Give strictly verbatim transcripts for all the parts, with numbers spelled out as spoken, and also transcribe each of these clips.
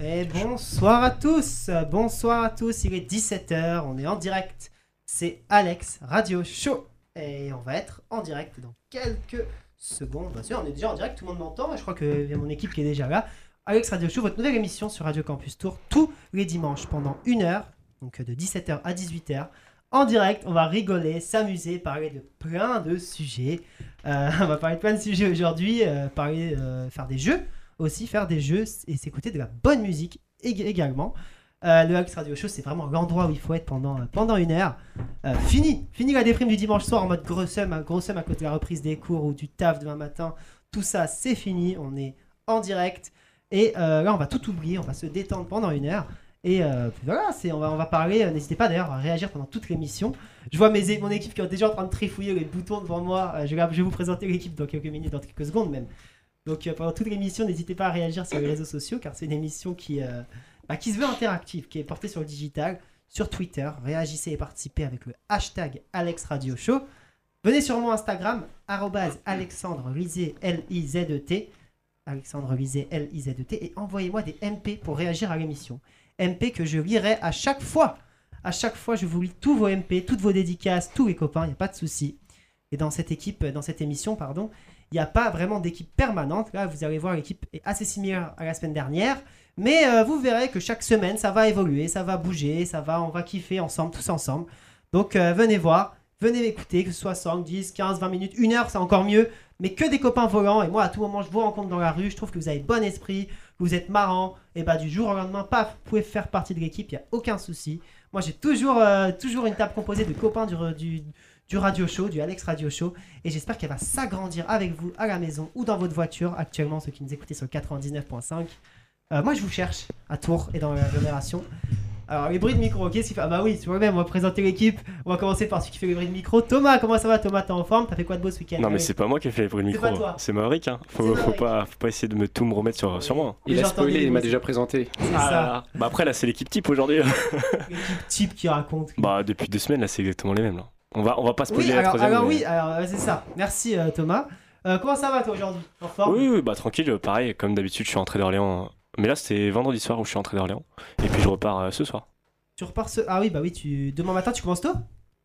Et bonsoir à tous, bonsoir à tous, il est dix-sept heures, on est en direct, c'est Alex Radio Show et on va être en direct dans quelques secondes. Bien sûr, on est déjà en direct, tout le monde m'entend, je crois qu'il y a mon équipe qui est déjà là. Alex Radio Show, votre nouvelle émission sur Radio Campus Tours, tous les dimanches pendant une heure, donc de dix-sept heures à dix-huit heures. En direct, on va rigoler, s'amuser, parler de plein de sujets. Euh, on va parler de plein de sujets aujourd'hui, euh, parler, euh, faire des jeux. Aussi faire des jeux et s'écouter de la bonne musique ég- également. Euh, le Alex Radio Show, c'est vraiment l'endroit où il faut être pendant, euh, pendant une heure. Euh, fini, fini la déprime du dimanche soir en mode gros seum, gros seum à côté de la reprise des cours ou du taf demain matin. Tout ça, c'est fini. On est en direct. Et euh, là, on va tout oublier. On va se détendre pendant une heure. Et euh, puis voilà, c'est, on, va, on va parler. Euh, n'hésitez pas d'ailleurs à réagir pendant toute l'émission. Je vois mes, mon équipe qui est déjà en train de trifouiller les boutons devant moi. Euh, je, vais, je vais vous présenter l'équipe dans quelques minutes, dans quelques secondes même. Donc euh, pendant toute l'émission, n'hésitez pas à réagir sur les réseaux sociaux car c'est une émission qui, euh, bah, qui se veut interactive, qui est portée sur le digital, sur Twitter. Réagissez et participez avec le hashtag Alex Radio Show. Venez sur mon Instagram, arobase Alexandre Lisé, L I Z E T, Alexandre Lisé, L I Z E T, et envoyez-moi des M P pour réagir à l'émission. M P que je lirai à chaque fois. À chaque fois, je vous lis tous vos M P, toutes vos dédicaces, tous les copains, il n'y a pas de souci. Et dans cette équipe, dans cette émission, pardon, il n'y a pas vraiment d'équipe permanente. Là, vous allez voir, l'équipe est assez similaire à la semaine dernière. Mais euh, vous verrez que chaque semaine, ça va évoluer, ça va bouger, ça va, on va kiffer ensemble, tous ensemble. Donc, euh, venez voir, venez m'écouter, que ce soit cinq, dix, quinze, vingt minutes, une heure, c'est encore mieux. Mais que des copains volants. Et moi, à tout moment, je vous rencontre dans la rue. Je trouve que vous avez bon esprit, que vous êtes marrant. Et bah, du jour au lendemain, paf, vous pouvez faire partie de l'équipe, il n'y a aucun souci. Moi, j'ai toujours, euh, toujours une table composée de copains du... du du Radio Show, du Alex Radio Show, et j'espère qu'elle va s'agrandir avec vous à la maison ou dans votre voiture, actuellement ceux qui nous écoutez sur quatre-vingt-dix-neuf virgule cinq. Euh, moi je vous cherche à Tours et dans l'agglomération. Alors les bruits de micro, qu'est-ce qu'il fait? Ah bah oui, c'est moi-même, on va présenter l'équipe, on va commencer par celui qui fait les bruits de micro. Thomas, comment ça va Thomas, t'es en forme? T'as fait quoi de beau ce week-end? Non mais Allez. c'est pas moi qui ai fait les bruits de micro, C'est pas toi. c'est Maverick, hein. faut, C'est faut, Maverick. pas, faut pas essayer de me tout me remettre sur, sur moi. Il J'ai a entendu spoilé, les il m'a bruits. déjà présenté. C'est Ah ça, là là. Bah après là c'est l'équipe type aujourd'hui. l'équipe type qui raconte. Bah depuis deux semaines là c'est exactement les mêmes là. On va, on va pas spoiler Oui, la alors, troisième. alors mais- oui, alors euh, c'est ça. Merci euh, Thomas. Euh, comment ça va toi aujourd'hui? En forme? Oui, oui, bah tranquille, pareil, comme d'habitude je suis rentré d'Orléans. Mais là c'était vendredi soir où je suis rentré d'Orléans. Et puis je repars euh, ce soir. Tu repars ce... Ah oui, bah oui, tu... demain matin tu commences tôt?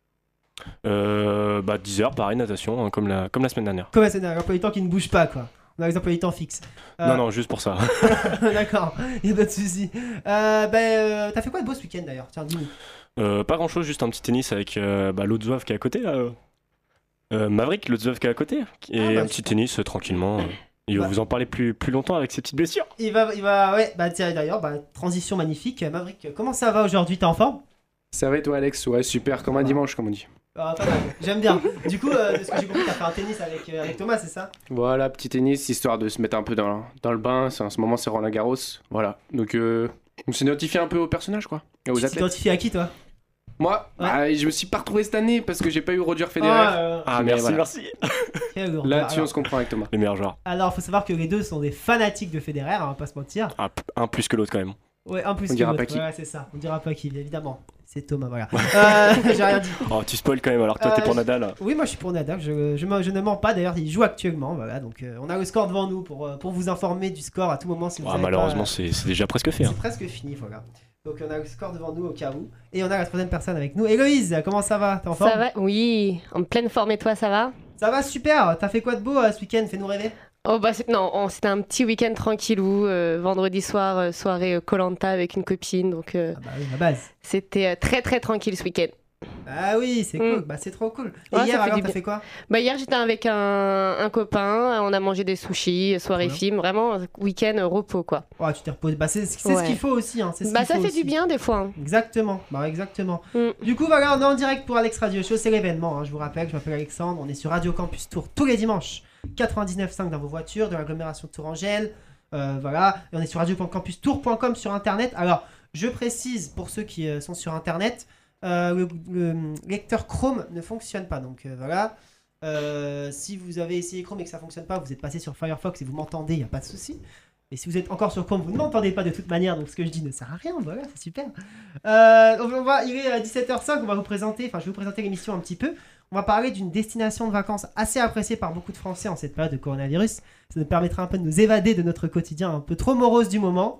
Euh, bah dix heures, pareil, natation, hein, comme, la, comme la semaine dernière. Comment c'est un emploi du temps qui ne bouge pas quoi? On a les emplois du temps fixes. Euh, Non, non, juste pour ça. D'accord, il n'y a pas de souci. Euh, ben, euh, t'as fait quoi de beau ce week-end d'ailleurs? Tiens, dis-nous. Euh, pas grand chose, juste un petit tennis avec euh, bah, l'autre zouave qui est à côté là. Euh, Maverick, l'autre zouave qui est à côté. Et Ah, bah, un petit tennis euh, tranquillement. euh. Il va Bah. vous en parler plus, plus longtemps avec ses petites blessures. Il va, il va, ouais, bah tiens, d'ailleurs, bah, transition magnifique. Maverick, comment ça va aujourd'hui? T'es en forme? Ça va et toi, Alex? Ouais, super, comme un dimanche, comme on dit. Ah, pas mal, j'aime bien. Du coup, euh, de ce que j'ai compris, t'as fait un tennis avec, euh, avec Thomas, c'est ça? Voilà, petit tennis, histoire de se mettre un peu dans, dans le bain. C'est, en ce moment, c'est Roland Garros. Voilà. Donc, euh, on s'est identifié un peu au personnage, quoi. Et aux Tu athlètes. t'identifies à qui toi? Moi, Ouais. bah, je me suis pas retrouvé cette année parce que j'ai pas eu Roger Federer. Ah, euh, Ah, Mais merci, voilà. merci. quel lourd. Là-dessus, on alors, se comprend avec Thomas. Les meilleurs joueurs. alors, faut savoir que les deux sont des fanatiques de Federer, on va pas se mentir. Ah, p- un plus que l'autre quand même. Ouais, un plus On que dira l'autre. pas qui. Ouais, c'est ça. On dira pas qui, évidemment. C'est Thomas, voilà. euh, j'ai rien dit. Oh, tu spoil quand même, alors toi Euh, t'es pour je- Nadal. Oui, moi je suis pour Nadal, je, je, me- je ne mens pas d'ailleurs, il joue actuellement, voilà, donc euh, on a le score devant nous pour, euh, pour vous informer du score à tout moment si vous Ah, savez malheureusement, pas, c'est c'est déjà presque fait. c'est hein. presque fini, voilà. Donc on a le score devant nous au cas où, et on a la troisième personne avec nous, Héloïse, comment ça va? T'es en forme? Ça va? Oui, en pleine forme et toi, ça va? Ça va super, t'as fait quoi de beau euh, ce week-end? Fais-nous rêver. Oh bah c'est- non, on- c'était un petit week-end tranquillou, euh, vendredi soir, euh, soirée koh Lanta avec une copine, donc euh, Ah bah oui, la base. c'était euh, très très tranquille ce week-end. Ah oui, c'est Mm. cool, bah c'est trop cool. Et Ouais, ça hier fait alors du t'as bien. fait quoi? Bah hier j'étais avec un, un copain, on a mangé des sushis, soirée Trop bien. film, vraiment euh, week-end euh, repos quoi. Oh, tu t'es reposé, bah c'est c'est ce Ouais. qu'il faut aussi, hein. c'est ce Bah qu'il ça faut fait aussi. du bien des fois. hein. Exactement, bah exactement. Mm. Du coup, voilà, on est en direct pour Alex Radio Show, c'est l'événement. hein, Je vous rappelle, je m'appelle Alexandre, on est sur Radio Campus Tours tous les dimanches, quatre-vingt-dix-neuf virgule cinq dans vos voitures, de l'agglomération Tourangelle. Euh, voilà, et on est sur radio point campus tours point com sur internet. Alors, je précise pour ceux qui euh, sont sur internet, euh, le, le lecteur Chrome ne fonctionne pas. Donc euh, voilà, Euh, si vous avez essayé Chrome et que ça fonctionne pas, vous êtes passé sur Firefox et vous m'entendez, il n'y a pas de souci. Et si vous êtes encore sur Chrome, vous ne m'entendez pas de toute manière, donc ce que je dis ne sert à rien, voilà, c'est super. Euh, donc on va, il est à dix-sept heures cinq, on va vous présenter, enfin je vais vous présenter l'émission un petit peu. On va parler d'une destination de vacances assez appréciée par beaucoup de Français en cette période de coronavirus. Ça nous permettra un peu de nous évader de notre quotidien un peu trop morose du moment.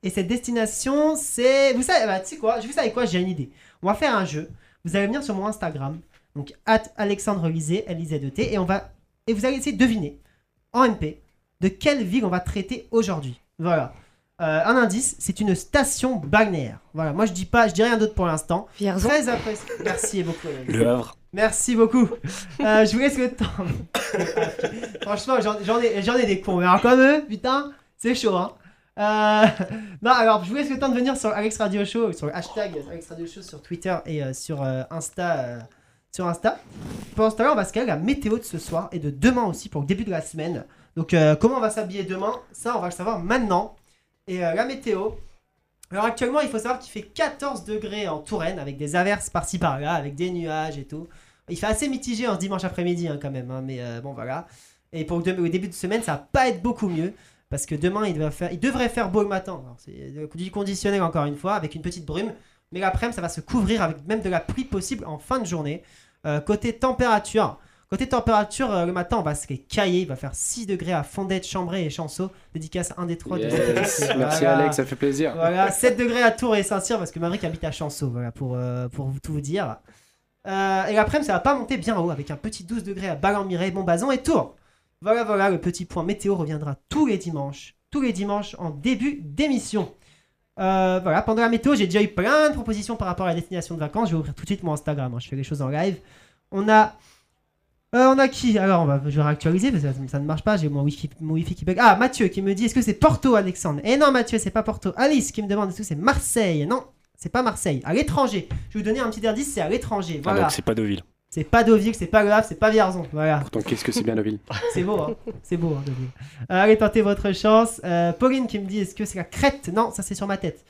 Et cette destination, c'est... Vous savez, bah, tu sais quoi, je vous savez quoi, j'ai une idée. On va faire un jeu. Vous allez venir sur mon Instagram, donc at Alexandre Lisée, L I Z E T, et on va et vous allez essayer de deviner en M P de quelle ville on va traiter aujourd'hui. Voilà. Euh, un indice, c'est une station balnéaire. Voilà. Moi je dis pas, je dis rien d'autre pour l'instant. Vierzon. Très apprécié. Merci beaucoup. Le Havre. Merci beaucoup. Euh, je vous laisse le temps. Franchement, j'en, j'en ai, j'en ai des cons. Mais alors comme eux, putain, c'est chaud, hein. Euh, non, alors je vous laisse le temps de venir sur Alex Radio Show, sur le hashtag Alex Radio Show sur Twitter et euh, sur euh, Insta. Euh, sur Insta. Pendant ce temps-là, on va se caler la météo de ce soir et de demain aussi pour le début de la semaine. Donc, euh, comment on va s'habiller demain, ça, on va le savoir maintenant. Et euh, la météo. Alors, actuellement, il faut savoir qu'il fait quatorze degrés en Touraine avec des averses par-ci par-là, avec des nuages et tout. Il fait assez mitigé en ce dimanche après-midi, hein, quand même. Hein, mais euh, bon, voilà. Et pour le, de- le début de semaine, ça va pas être beaucoup mieux. Parce que demain, il, devrait faire, il devrait faire beau le matin. Alors, c'est du conditionnel, encore une fois, avec une petite brume. Mais l'après-midi, ça va se couvrir avec même de la pluie possible en fin de journée. Euh, côté température, côté température euh, le matin, on va se cailler. Il va faire six degrés à Fondette, Chambray et Chanceau. Dédicace à un des trois. Yes. De cette Merci Voilà. Alex, ça fait plaisir. Voilà, sept degrés à Tours et Saint-Cyr parce que Maverick habite à Chanceau, voilà, pour, euh, pour vous- tout vous dire. Euh, et l'après-midi, ça va pas monter bien haut avec un petit douze degrés à Ballon-Mireille, Montbazon et Tours. Voilà, voilà, le petit point météo reviendra tous les dimanches. Tous les dimanches en début d'émission. Euh, voilà, pendant la météo, j'ai déjà eu plein de propositions par rapport à la destination de vacances. Je vais ouvrir tout de suite mon Instagram, hein, je fais les choses en live. On a. Euh, on a qui? Alors, on va, je vais réactualiser parce que ça, ça ne marche pas. J'ai mon wifi, mon wifi qui bug. Ah, Mathieu qui me dit est-ce que c'est Porto, Alexandre? Eh non, Mathieu, c'est pas Porto. Alice qui me demande est-ce que c'est Marseille? Non, c'est pas Marseille. À l'étranger. Je vais vous donner un petit indice, c'est à l'étranger. Ah, Voilà. donc c'est pas Deauville. C'est pas Deauville, c'est pas grave, c'est pas Vierzon. Voilà. Pourtant, qu'est-ce que c'est bien Deauville. C'est beau, hein. C'est beau, hein, Deauville. Euh, allez, tentez votre chance. Euh, Pauline qui me dit est-ce que c'est la Crète? Non, ça c'est sur ma tête.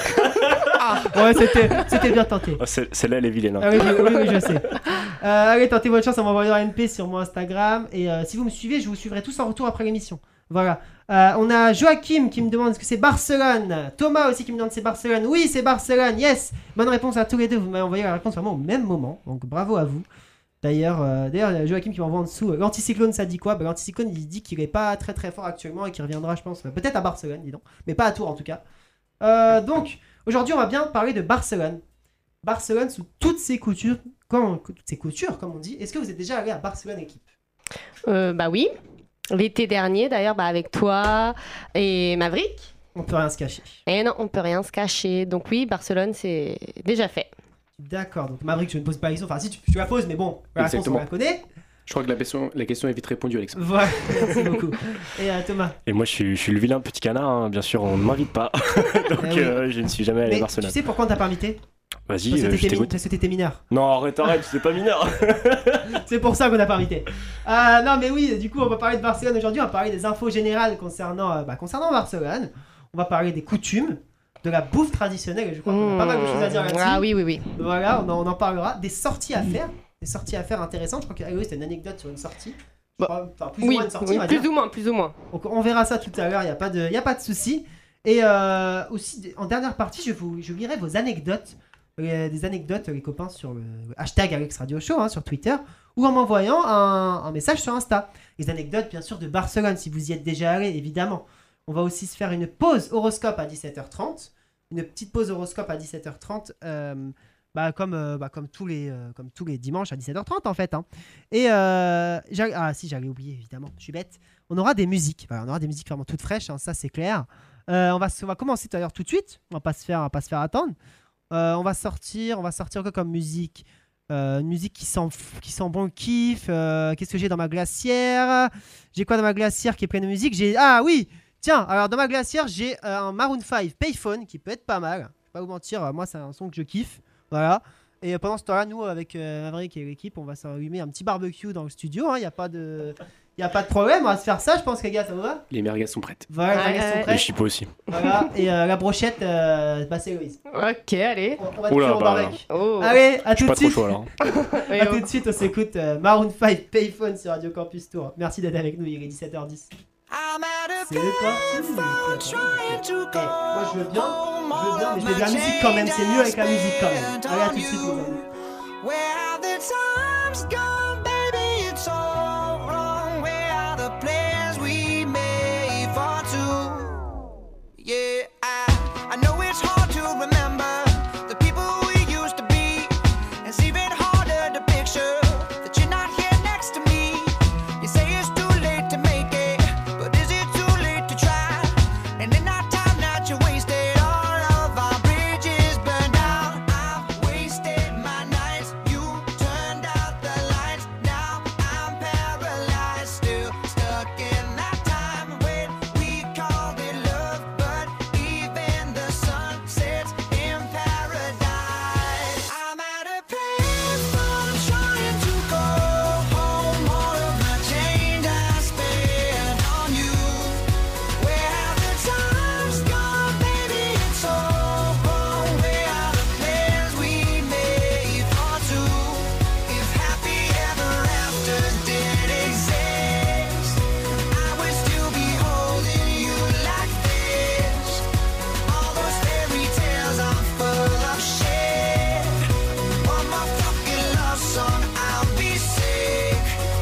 Ouais, c'était, c'était bien tenté. Oh, c'est- celle-là, elle est vilaine. hein. Ah oui, oui, oui, oui, je sais. Euh, allez, tentez votre chance en m'envoyant un N P sur mon Instagram. Et euh, si vous me suivez, je vous suivrai tous en retour après l'émission. Voilà. Euh, on a Joachim qui me demande est-ce que c'est Barcelone. Thomas aussi qui me demande c'est Barcelone. Oui, c'est Barcelone. Yes. Bonne réponse à tous les deux. Vous m'avez envoyé la réponse vraiment au même moment. Donc bravo à vous. D'ailleurs, euh, d'ailleurs, il y a Joachim qui m'envoie en dessous. euh, L'anticyclone, ça dit quoi? Bah, l'anticyclone, il dit qu'il est pas très très fort actuellement et qu'il reviendra, je pense, euh, peut-être à Barcelone, dis donc. Mais pas à Tours en tout cas. Euh, donc, aujourd'hui, on va bien parler de Barcelone. Barcelone sous toutes ses coutures, comme, toutes ses coutures, comme on dit. Est-ce que vous êtes déjà allé à Barcelone, équipe? Euh, bah oui. L'été dernier, d'ailleurs, bah, avec toi et Maverick. On peut rien se cacher. Et non, on peut rien se cacher. Donc oui, Barcelone, c'est déjà fait. D'accord, donc Maverick, je ne pose pas la question. Enfin, si tu, tu la poses, mais bon, la réponse, on Exactement. la connaît. Je crois que la question, la question est vite répondue, Alex. Voilà, merci beaucoup. Et euh, Thomas? Et moi, je suis, je suis le vilain petit canard, hein. Bien sûr, on ne m'invite pas. Donc, Eh oui. euh, je ne suis jamais allé Mais à Barcelone. tu sais pourquoi on t'a pas invité? Vas-y, Parce que euh, je t'étais mi- t'écoute. parce que t'étais mineur. Non, arrête, arrête, c'est pas mineur. C'est pour ça qu'on n'a pas invité. Euh, non, mais oui, du coup, on va parler de Barcelone aujourd'hui. On va parler des infos générales concernant, euh, bah, concernant Barcelone. On va parler des coutumes, de la bouffe traditionnelle. Et je crois qu'on a pas mal de choses à dire là-dessus. Ah oui, oui, oui. Voilà, on en, on en parlera. Des sorties à faire. Des sorties à faire intéressantes. Je crois que c'était une anecdote sur une sortie. Je crois, enfin, plus ou Oui, moins une sortie, oui, on va dire. plus ou moins, plus ou moins. Donc on verra ça tout à l'heure, il n'y a pas de, y a pas de souci. Et euh, aussi, en dernière partie, je vous je lirai vos anecdotes, euh, des anecdotes, les copains, sur le, le hashtag Alex Radio Show, hein, sur Twitter, ou en m'envoyant un, un message sur Insta. Les anecdotes, bien sûr, de Barcelone, si vous y êtes déjà allé, évidemment. On va aussi se faire une pause horoscope à dix-sept heures trente. Une petite pause horoscope à dix-sept heures trente. Euh, Bah, comme, euh, bah, comme, tous les, euh, comme tous les dimanches à dix-sept heures trente en fait. Hein. Et euh, j'ai- ah si, j'allais oublier évidemment, je suis bête. On aura des musiques, voilà, on aura des musiques vraiment toutes fraîches, hein, ça c'est clair. Euh, on, va, se- on va commencer tout à l'heure tout de suite, on va pas se faire, on va pas se faire attendre. Euh, on va sortir, on va sortir quoi comme musique? Euh, une musique qui sent, f- qui sent bon le kiff. Euh, Qu'est-ce que j'ai dans ma glacière? J'ai quoi dans ma glacière qui est pleine de musique? J'ai Ah oui, tiens, alors dans ma glacière j'ai euh, un Maroon cinq Payphone qui peut être pas mal. Je vais pas vous mentir, euh, moi c'est un son que je kiffe. Voilà. Et euh, pendant ce temps-là, nous, avec euh, Maverick et l'équipe, on va s'allumer un petit barbecue dans le studio. Il hein, n'y a, pas de... y a pas de problème, on va se faire ça, je pense, les gars, ça vous va? Les merguez sont prêtes. Voilà, les Ouais, merguez sont ouais. Les prêts. chipots aussi. Voilà. Et euh, la brochette, euh, bah, c'est Loïs. Ok, allez. On, on va te Oula, cuire au bah, barbecue. Oh. Allez, à Je suis tout pas de trop suite. chaud alors. Et À oh. tout de suite, on s'écoute euh, Maroon cinq Payphone sur Radio Campus Tour. Merci d'être avec nous, il est dix-sept heures dix. I'm at a C'est parti. payphone trying to Eh, moi je veux bien, call je veux bien, mais je all mets de la my musique quand même, c'est mieux avec la change musique quand même. spent Allez, à on tout de suite, les you. amis. Where have the times gone, baby? It's all wrong. Where are the plans we made for two? Yeah, I to remember the people we used to be. It's even harder to picture that you're not here next to me. You say it's too late to make it, but is it too late to try? And in that time that you wasted, all of our bridges burned down. I've wasted my nights, you turned out the lights. Now I'm paralyzed, still stuck in that time when we called it love. But even the sun sets in paradise. I'm at a payphone trying to go home. All of my change I spent on you. Where have the times gone, baby? It's all wrong. Where are the plans we made for two? If happy ever afters did exist, I would still be holding you like this. All those fairy tales are full of shit. One more fucking love song, I'll be sick.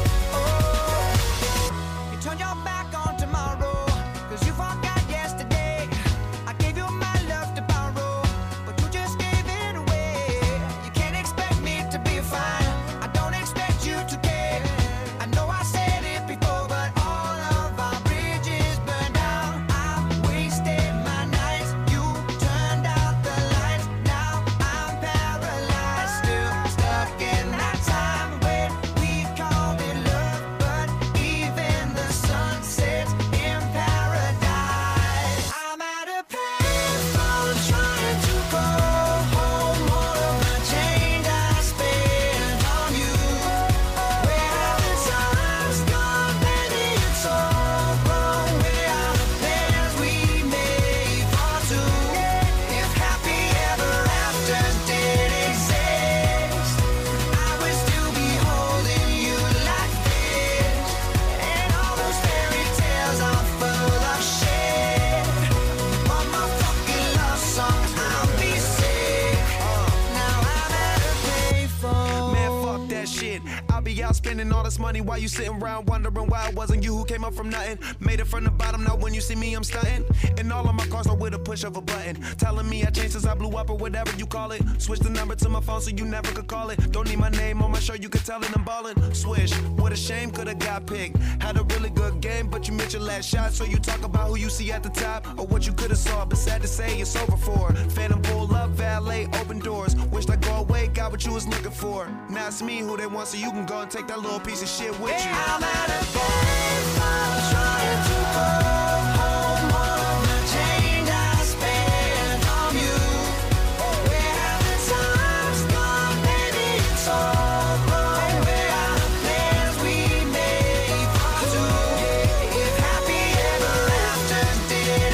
Oh, you turn your back on tomorrow, cause you forgot yesterday. I gave you my love to borrow, but you just gave it away. You can't expect me to be fine, I don't expect you to care. I know I said it before, but all of our bridges burned down. I've wasted my nights, you turned out the lights. Now I'm paralyzed, still stuck in that time when we called it love. But even the sun sets in paradise. I'm at a payphone trying to go home. All of my change I spent on you. Where have the times gone, baby? It's all wrong. Where are the plans we made for two? If happy ever afters did exist, I would still be holding you like this. And all those fairy tales are full of shit. One more fucking love song, I'll be sick. Now I'm at a payphone. Man, fuck that shit. I'll be out spending all this money while you sitting around wondering why it wasn't you who came up from nothing. Made it from the bottom, now when you see me, I'm stunting. And all of my cars are with a push of a button. Telling me I changed since I blew up or whatever you call it. Switch the number to my phone so you never could call it. Don't need my name on my shirt, you could tell it I'm ballin'. Swish, what a shame, could've got picked. Had a really good game, but you missed your last shot. So you talk about who you see at the top or what you could've saw. But sad to say, it's over for. Phantom pull up, valet, open doors. Wished I go away, got what you was looking for. Now it's me who they want, so you can go and take that little piece of shit with you. I'm at a payphone trying to go home. All of my change I spent on you. Where have the times gone, baby? It's all wrong. Where are the plans we made for two? If happy ever afters did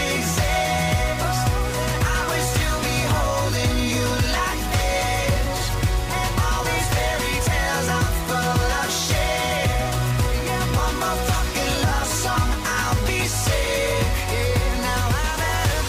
exist, I would still be holding you like this. And all these fairy tales are full of shit. Yeah, one more fucking love song, I'll be sick. Yeah, now I'm at a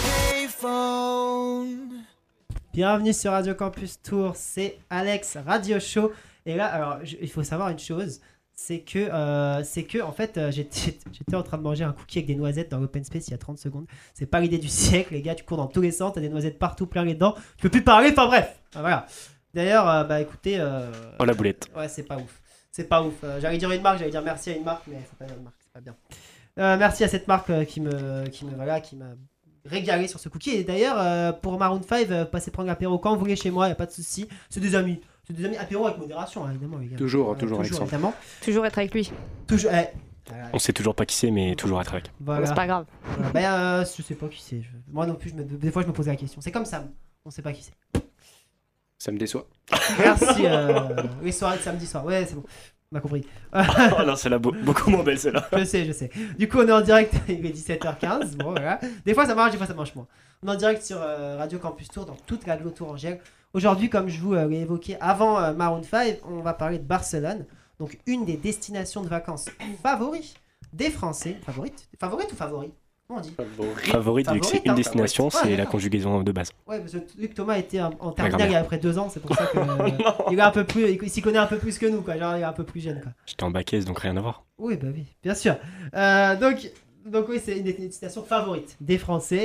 payphone. Bienvenue sur Radio Campus Tours, c'est Alex Radio Show. Et là, alors, je- il faut savoir une chose, c'est que, euh, c'est que en fait, euh, j'étais, j'étais en train de manger un cookie avec des noisettes dans l'open space il y a trente secondes. C'est pas l'idée du siècle, les gars, tu cours dans tous les sens, t'as des noisettes partout, plein les dents, tu peux plus parler, enfin bref, Ah, voilà. D'ailleurs, euh, bah écoutez, euh, Oh la boulette. ouais, c'est pas ouf, c'est pas ouf. Euh, j'allais dire une marque, j'allais dire merci à une marque, mais faut pas dire une marque, c'est pas bien. Euh, merci à cette marque euh, qui me, qui me, voilà, qui m'a régalé sur ce cookie. Et d'ailleurs, euh, pour Maroon cinq, euh, passez prendre l'apéro quand vous voulez chez moi, y a pas de souci. C'est des amis, c'est des amis. Apéro avec modération, hein, évidemment, les gars. Toujours, Euh, toujours, Alexandre. évidemment. Toujours être avec lui. Toujours. eh, voilà. On sait toujours pas qui c'est, mais toujours être avec. Voilà. C'est pas grave. Voilà. Bah, euh, je sais pas qui c'est. Je- Moi non plus, je me... des fois je me pose la question. C'est comme Sam, on sait pas qui c'est. Ça me déçoit. Merci. Euh... Les soirées de samedi soir. Ouais, c'est bon. On a compris. Oh non, c'est là beaucoup moins belle celle-là. Je sais, je sais. Du coup, on est en direct, il est dix-sept heures quinze. Bon, voilà. Des fois ça marche, des fois ça marche moins. On est en direct sur euh, Radio Campus Tour dans toute la Tourangelle. Aujourd'hui, comme je vous euh, l'ai évoqué avant euh, Maroon cinq, on va parler de Barcelone. Donc, une des destinations de vacances favorites des Français. Favorite Favorite ou favori Comment on dit Favorite, vu que c'est Favorite, une hein. destination, Ouais, c'est la d'accord. conjugaison de base. Ouais, parce que vu que Thomas était en, en La terminale il y grand-mère. a après deux ans, c'est pour ça que euh, il est un peu plus, il s'y connaît un peu plus que nous, quoi. Genre, il est un peu plus jeune, quoi. J'étais en bac S, donc rien à voir. Oui, bah oui, bien sûr. Euh, donc, donc oui, c'est une des destinations favorites des Français.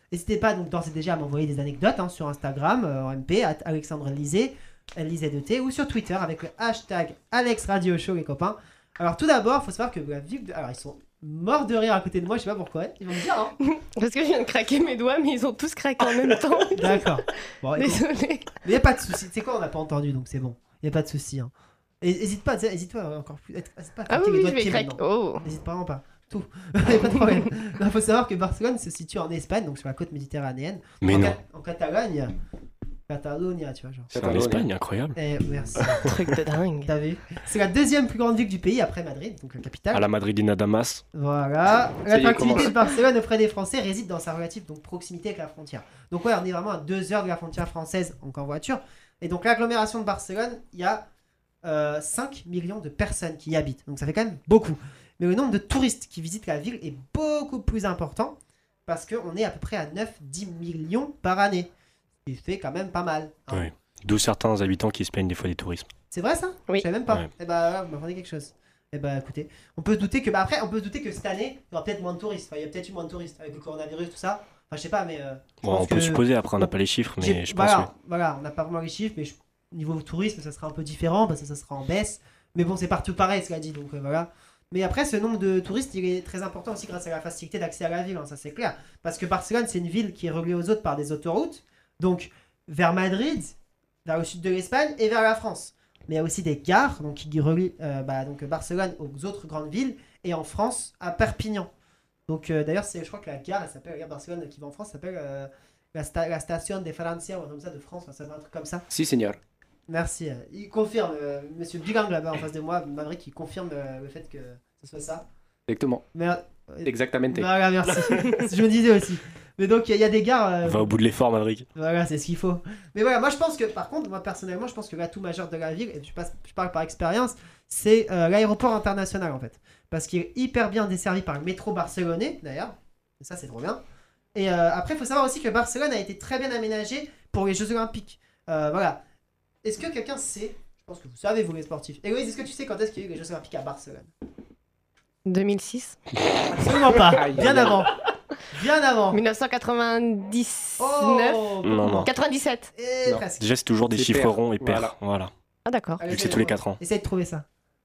N'hésitez pas donc d'ores et déjà à m'envoyer des anecdotes hein, sur Instagram, euh, en M P, at Alexandre Lisée, L I Z E T, ou sur Twitter avec le hashtag Alex Radio Show, les copains. Alors tout d'abord, il faut savoir que la ville de... Alors ils sont morts de rire à côté de moi, je sais pas pourquoi, ils vont me dire, hein. Parce que je viens de craquer mes doigts, mais ils ont tous craqué en même temps. D'accord. Bon, écoute, Désolée. mais y a pas de souci. C'est quoi, on n'a pas entendu, donc c'est bon. Y a pas de souci. Hein. Et hésite pas, hésite pas encore plus. Hésite pas à Ah craquer oui, les oui, doigts je de vais pied craquer. maintenant. Oh. N'hésite vraiment pas. Tout. Y a pas de problème. Il faut savoir que Barcelone se situe en Espagne, donc sur la côte méditerranéenne. Mais en, non. Ca- en Catalogne. Catalonia, tu vois, genre. C'est en Espagne, incroyable. Eh, merci. Truc de dingue. T'as vu? C'est la deuxième plus grande ville du pays après Madrid, donc la capitale. À la Madridina Damas. Voilà. Ça y est, L'attractivité commence. de Barcelone auprès des Français réside dans sa relative donc, proximité avec la frontière. Donc ouais, on est vraiment à deux heures de la frontière française, donc en voiture. Et donc l'agglomération de Barcelone, il y a euh, cinq millions de personnes qui y habitent. Donc ça fait quand même beaucoup. Mais le nombre de touristes qui visitent la ville est beaucoup plus important parce qu'on est à peu près à neuf à dix millions par année. Ce qui fait quand même pas mal. hein. Ouais. D'où certains habitants qui se plaignent des fois des tourismes. C'est vrai ça? Oui. Je savais même pas. Ouais. Et bah là, vous m'apprenez quelque chose. Et bah écoutez, on peut se douter que bah après on peut se douter que cette année, il y aura peut-être moins de touristes. Enfin, il y a peut-être eu moins de touristes avec le coronavirus tout ça. Enfin, je sais pas mais euh, je Bon, pense on peut que- supposer, après on n'a pas les chiffres, j'ai- mais je pense voilà, que... voilà, on n'a pas vraiment les chiffres mais je- niveau tourisme, ça sera un peu différent parce que ça sera en baisse. Mais bon, c'est partout pareil, ce qu'a dit donc euh, voilà. Mais après, ce nombre de touristes, il est très important aussi grâce à la facilité d'accès à la ville, hein, ça c'est clair. Parce que Barcelone, c'est une ville qui est reliée aux autres par des autoroutes, donc vers Madrid, vers le sud de l'Espagne et vers la France. Mais il y a aussi des gares donc, qui relient euh, bah, donc, Barcelone aux autres grandes villes et en France à Perpignan. Donc euh, d'ailleurs, c'est- je crois que la gare, elle s'appelle, la gare Barcelone qui va en France, s'appelle euh, la, sta- la station de Francia ou un truc comme ça, de France, enfin, ça va un truc comme ça. Si, seigneur. Merci. euh, Il confirme, euh, monsieur Bilang là-bas en face de moi, Maverick, il confirme euh, le fait que ce soit ça. Exactement. Mais, euh, Exactement. voilà, merci. Je me disais aussi. Mais donc il y a des gares. euh, Va au bout de l'effort, Maverick. Voilà, c'est ce qu'il faut. Mais voilà, moi je pense que, par contre, moi personnellement, je pense que l'atout majeur de la ville, et je, passe, je parle par expérience, c'est euh, l'aéroport international en fait. Parce qu'il est hyper bien desservi par le métro barcelonais d'ailleurs. Et ça, c'est trop bien. Et euh, après, il faut savoir aussi que Barcelone a été très bien aménagé pour les Jeux Olympiques. Euh, voilà. Est-ce que quelqu'un sait, je pense que vous savez, vous les sportifs. Héloïse, est-ce que tu sais quand est-ce qu'il y a eu les Jeux Olympiques à Barcelone? deux mille six. Absolument pas. Aïe, Bien aïe, aïe. avant. Bien avant. mille neuf cent quatre-vingt-dix-neuf. Oh, Non, non. quatre-vingt-dix-sept. Et Non. presque. Déjà, c'est toujours des C'est chiffres pair. ronds et pairs. Voilà. Voilà. Ah d'accord. Allez, Vu que c'est essaye tous les de- quatre ans. Essaye de trouver ça.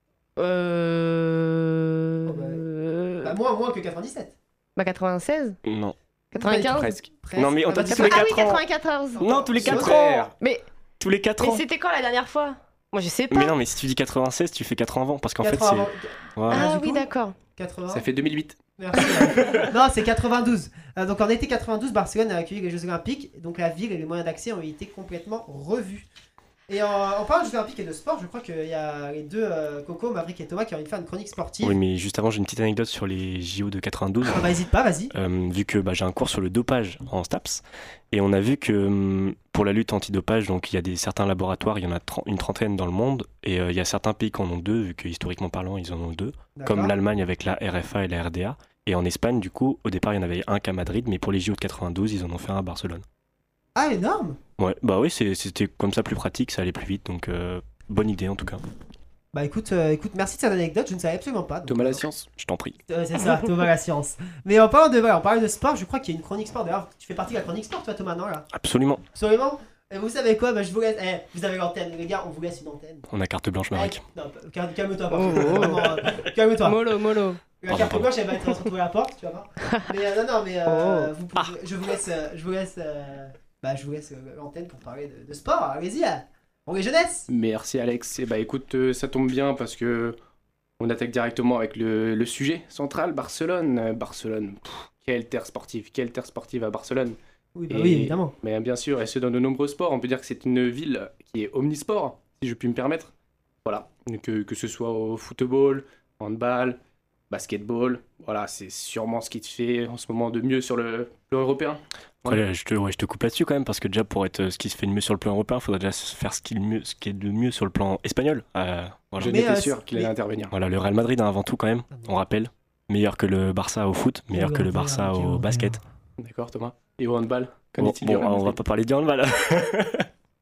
Euh... Oh, bah, euh, Bah, moins, moins que quatre-vingt-dix-sept. Bah quatre-vingt-seize. Non. quatre-vingt-quinze. Presque. Presque. Non, mais on Ah, t'a bah, dit quatre- tous les Ah oui, quatre ans. quatre-vingt-quatorze. Non, tous les Super. quatre ans. Mais, Tous les quatre mais ans. c'était quand la dernière fois? Moi je sais pas. Mais non, mais si tu dis quatre-vingt-seize, tu fais quatre ans avant. Parce qu'en fait, quatre ans c'est. avant- Voilà. Ah du oui coup, d'accord. quatre-vingts. Ça fait deux mille huit. Merci. euh, non, c'est quatre-vingt-douze. Euh, donc en été quatre-vingt-douze, Barcelone a accueilli les Jeux Olympiques. Donc la ville et les moyens d'accès ont été complètement revus. Et en, en parlant de Jeux Olympiques et de sport, je crois qu'il y a les deux, euh, Coco, Maverick et Thomas, qui ont envie de faire une chronique sportive. Oui, mais juste avant, j'ai une petite anecdote sur les J O de quatre-vingt-douze. Ah bah hésite pas, vas-y. Euh, vu que bah, j'ai un cours sur le dopage en STAPS, et on a vu que hum, pour la lutte antidopage, donc il y a des, certains laboratoires, il y en a tr- une trentaine dans le monde, et euh, il y a certains pays qui en ont deux, vu que historiquement parlant, ils en ont deux, D'accord. comme l'Allemagne avec la R F A et la R D A, et en Espagne, du coup, au départ, il y en avait un qu'à Madrid, mais pour les J O de quatre-vingt-douze, ils en ont fait un à Barcelone. Ah, énorme. Ouais, bah oui, c'est- c'était comme ça plus pratique, ça allait plus vite, donc euh, bonne idée en tout cas. Bah écoute, euh, écoute, merci de cette anecdote, je ne savais absolument pas. donc, Thomas euh, la science. Je t'en prie. euh, c'est ça, Thomas la science. Mais en parlant de, voilà, en parlant de sport, je crois qu'il y a une chronique sport. D'ailleurs, tu fais partie de la chronique sport, toi, Thomas, non là? Absolument, Absolument. Et vous savez quoi? Bah je vous laisse. Eh, vous avez l'antenne, les gars, on vous laisse une antenne. on a carte blanche, Maverick. Eh, non, cal- calme-toi, pas. Oh, oh. Vraiment, euh, calme-toi. Mollo, mollo. La Pardon, carte pardon. blanche, elle va être sur trouver la porte, tu vas voir. Mais euh, non, non, mais euh, Oh. vous pouvez- je vous laisse, euh, je vous laisse, euh, bah, je vous laisse euh, l'antenne pour parler de, de sport. Allez-y, là. Pour les jeunesses. Merci Alex. Et bah écoute, euh, ça tombe bien parce que on attaque directement avec le, le sujet central, Barcelone. Euh, Barcelone, pff, quelle terre sportive, quelle terre sportive à Barcelone. Oui, bah Et- oui, évidemment. Mais bien sûr, et ce dans de nombreux sports, on peut dire que c'est une ville qui est omnisport, si je puis me permettre. Voilà, que, que ce soit au football, handball, basketball, voilà, c'est sûrement ce qui te fait en ce moment de mieux sur le plan européen. Après, là, je te, ouais, je te coupe là-dessus quand même, parce que déjà pour être euh, ce qui se fait de mieux sur le plan européen, il faudrait déjà se faire ce qui, est le mieux, ce qui est de mieux sur le plan espagnol. Euh, voilà. Je Mais, n'étais euh, sûr qu'il allait mais- intervenir. Voilà, le Real Madrid a avant tout quand même, Ah bon. on rappelle. Meilleur que le Barça au foot, meilleur que le Barça au basket. D'accord Thomas. Et au handball, qu'en Bon, est-il du bon, Real on va Madrid pas parler du handball.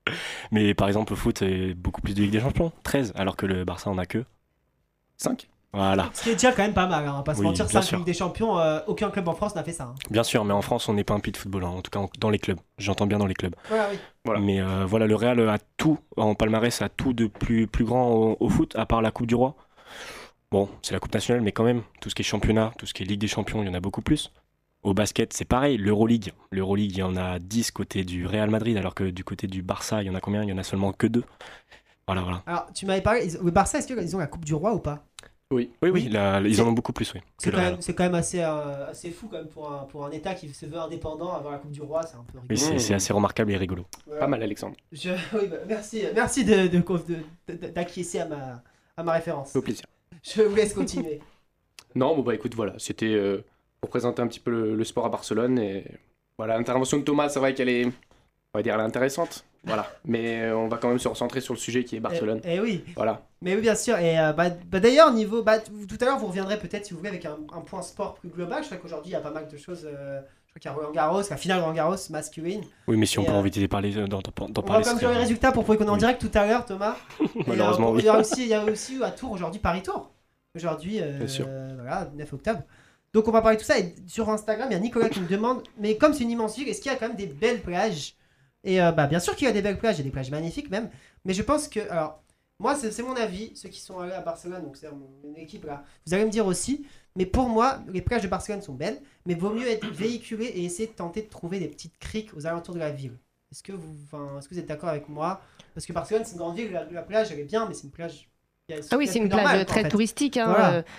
Mais par exemple, au foot, c'est beaucoup plus de Ligue des Champions, treize, alors que le Barça en a que. cinq. Voilà. Ce qui est déjà quand même pas mal, hein, on va pas se Oui, mentir, bien cinq sûr. Ligue des Champions, euh, aucun club en France n'a fait ça. Hein. Bien sûr, mais en France, on n'est pas un pays de football, hein, en tout cas en- dans les clubs. J'entends bien dans les clubs. Voilà, oui. Voilà. Mais euh, voilà, le Real a tout, en palmarès, a tout de plus, plus grand au, au foot, à part la Coupe du Roi. Bon, c'est la Coupe nationale, mais quand même, tout ce qui est championnat, tout ce qui est Ligue des Champions, il y en a beaucoup plus. Au basket, c'est pareil, l'Euroleague. L'Euroleague, il y en a dix côté du Real Madrid, alors que du côté du Barça, il y en a combien? Il y en a seulement que deux. Voilà, voilà. Alors, tu m'avais parlé, ils- le Barça, est-ce qu'ils ont la Coupe du Roi ou pas? Oui. Oui, oui, la- ils en ont beaucoup plus, oui. que C'est le quand, Real. même, c'est quand même assez, euh, assez fou quand même pour un, pour un État qui se veut indépendant, avoir la Coupe du Roi, c'est un peu Oui, rigolo. c'est c'est assez remarquable et rigolo. Voilà. Pas mal, Alexandre. Je- oui, bah, merci, merci de, de, de- de- d'acquiescer à ma, à ma référence. Au plaisir. Je vous laisse continuer. Non, bon bah écoute, voilà, c'était euh, pour présenter un petit peu le, le sport à Barcelone. Et voilà, l'intervention de Thomas, c'est vrai qu'elle est, on va dire, elle est intéressante. Voilà, mais euh, on va quand même se recentrer sur le sujet qui est Barcelone. Eh, eh oui, Voilà. mais oui, bien sûr. Et euh, bah, bah, d'ailleurs, niveau, bah, t- tout à l'heure, vous reviendrez peut-être si vous voulez avec un, un point sport plus global. Je crois qu'aujourd'hui, il y a pas mal de choses. euh, je crois qu'il y a Roland Garros, la finale Roland Garros masculine. Oui, mais si on Et, peut euh, éviter de parler, d'en, d'en- d'en On va parler, quand même ce dire les serait- résultats pour prouver qu'on est en Oui. direct tout à l'heure, Thomas. Et, Malheureusement, euh, oui. Il y a aussi, il y a aussi à Tours aujourd'hui, Paris Tour. Aujourd'hui, euh, Bien sûr. voilà, neuf octobre. Donc on va parler de tout ça. Et sur Instagram, il y a Nicolas qui me demande, mais comme c'est une immense ville, est-ce qu'il y a quand même des belles plages? Et euh, bah, bien sûr qu'il y a des belles plages, il y a des plages magnifiques même. Mais je pense que, alors, moi, c'est c'est mon avis, ceux qui sont allés à Barcelone, donc c'est mon, mon équipe là, vous allez me dire aussi. Mais pour moi, les plages de Barcelone sont belles, mais vaut mieux être véhiculé et essayer de tenter de trouver des petites criques aux alentours de la ville. Est-ce que vous, enfin, est-ce que vous êtes d'accord avec moi? Parce que Barcelone, c'est une grande ville, la, la plage, elle est bien, mais c'est une plage. qui est- Ah oui, qui est c'est une plus plage normale, quoi, très en fait. touristique. Hein. Voilà. euh,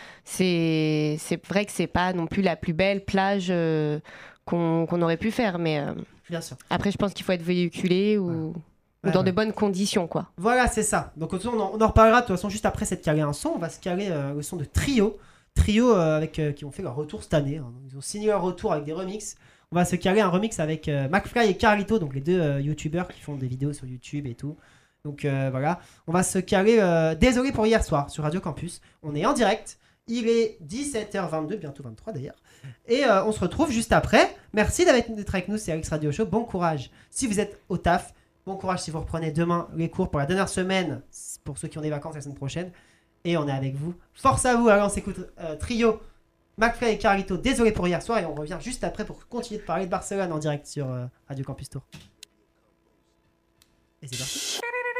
c'est c'est vrai que c'est pas non plus la plus belle plage euh, qu'on qu'on aurait pu faire, mais euh, Bien sûr. après, je pense qu'il faut être véhiculé ou, ou Ouais, dans ouais. de bonnes conditions, quoi. Voilà, c'est ça. Donc de toute façon, on en, on en reparlera de toute façon juste après s'être calé un son. On va se caler euh, le son de Trio. Trio euh, avec, euh, qui ont fait leur retour cette année. hein. Ils ont signé leur retour avec des remixes. On va se caler un remix avec euh, McFly et Carlito, donc les deux euh, youtubeurs qui font des vidéos sur YouTube et tout. Donc euh, voilà, on va se caler. euh, Désolé pour hier soir sur Radio Campus. On est en direct. Il est dix-sept heures vingt-deux, bientôt vingt-trois d'ailleurs. Et euh, on se retrouve juste après. Merci d'être d'être avec nous, c'est Alex Radio Show. Bon courage si vous êtes au taf. Bon courage si vous reprenez demain les cours pour la dernière semaine, pour ceux qui ont des vacances la semaine prochaine. Et on est avec vous. Force à vous. Alors on s'écoute euh, Trio, McFly et Carlito. Désolé pour hier soir. Et on revient juste après pour continuer de parler de Barcelone en direct sur euh, Radio Campus Tour. Et c'est parti.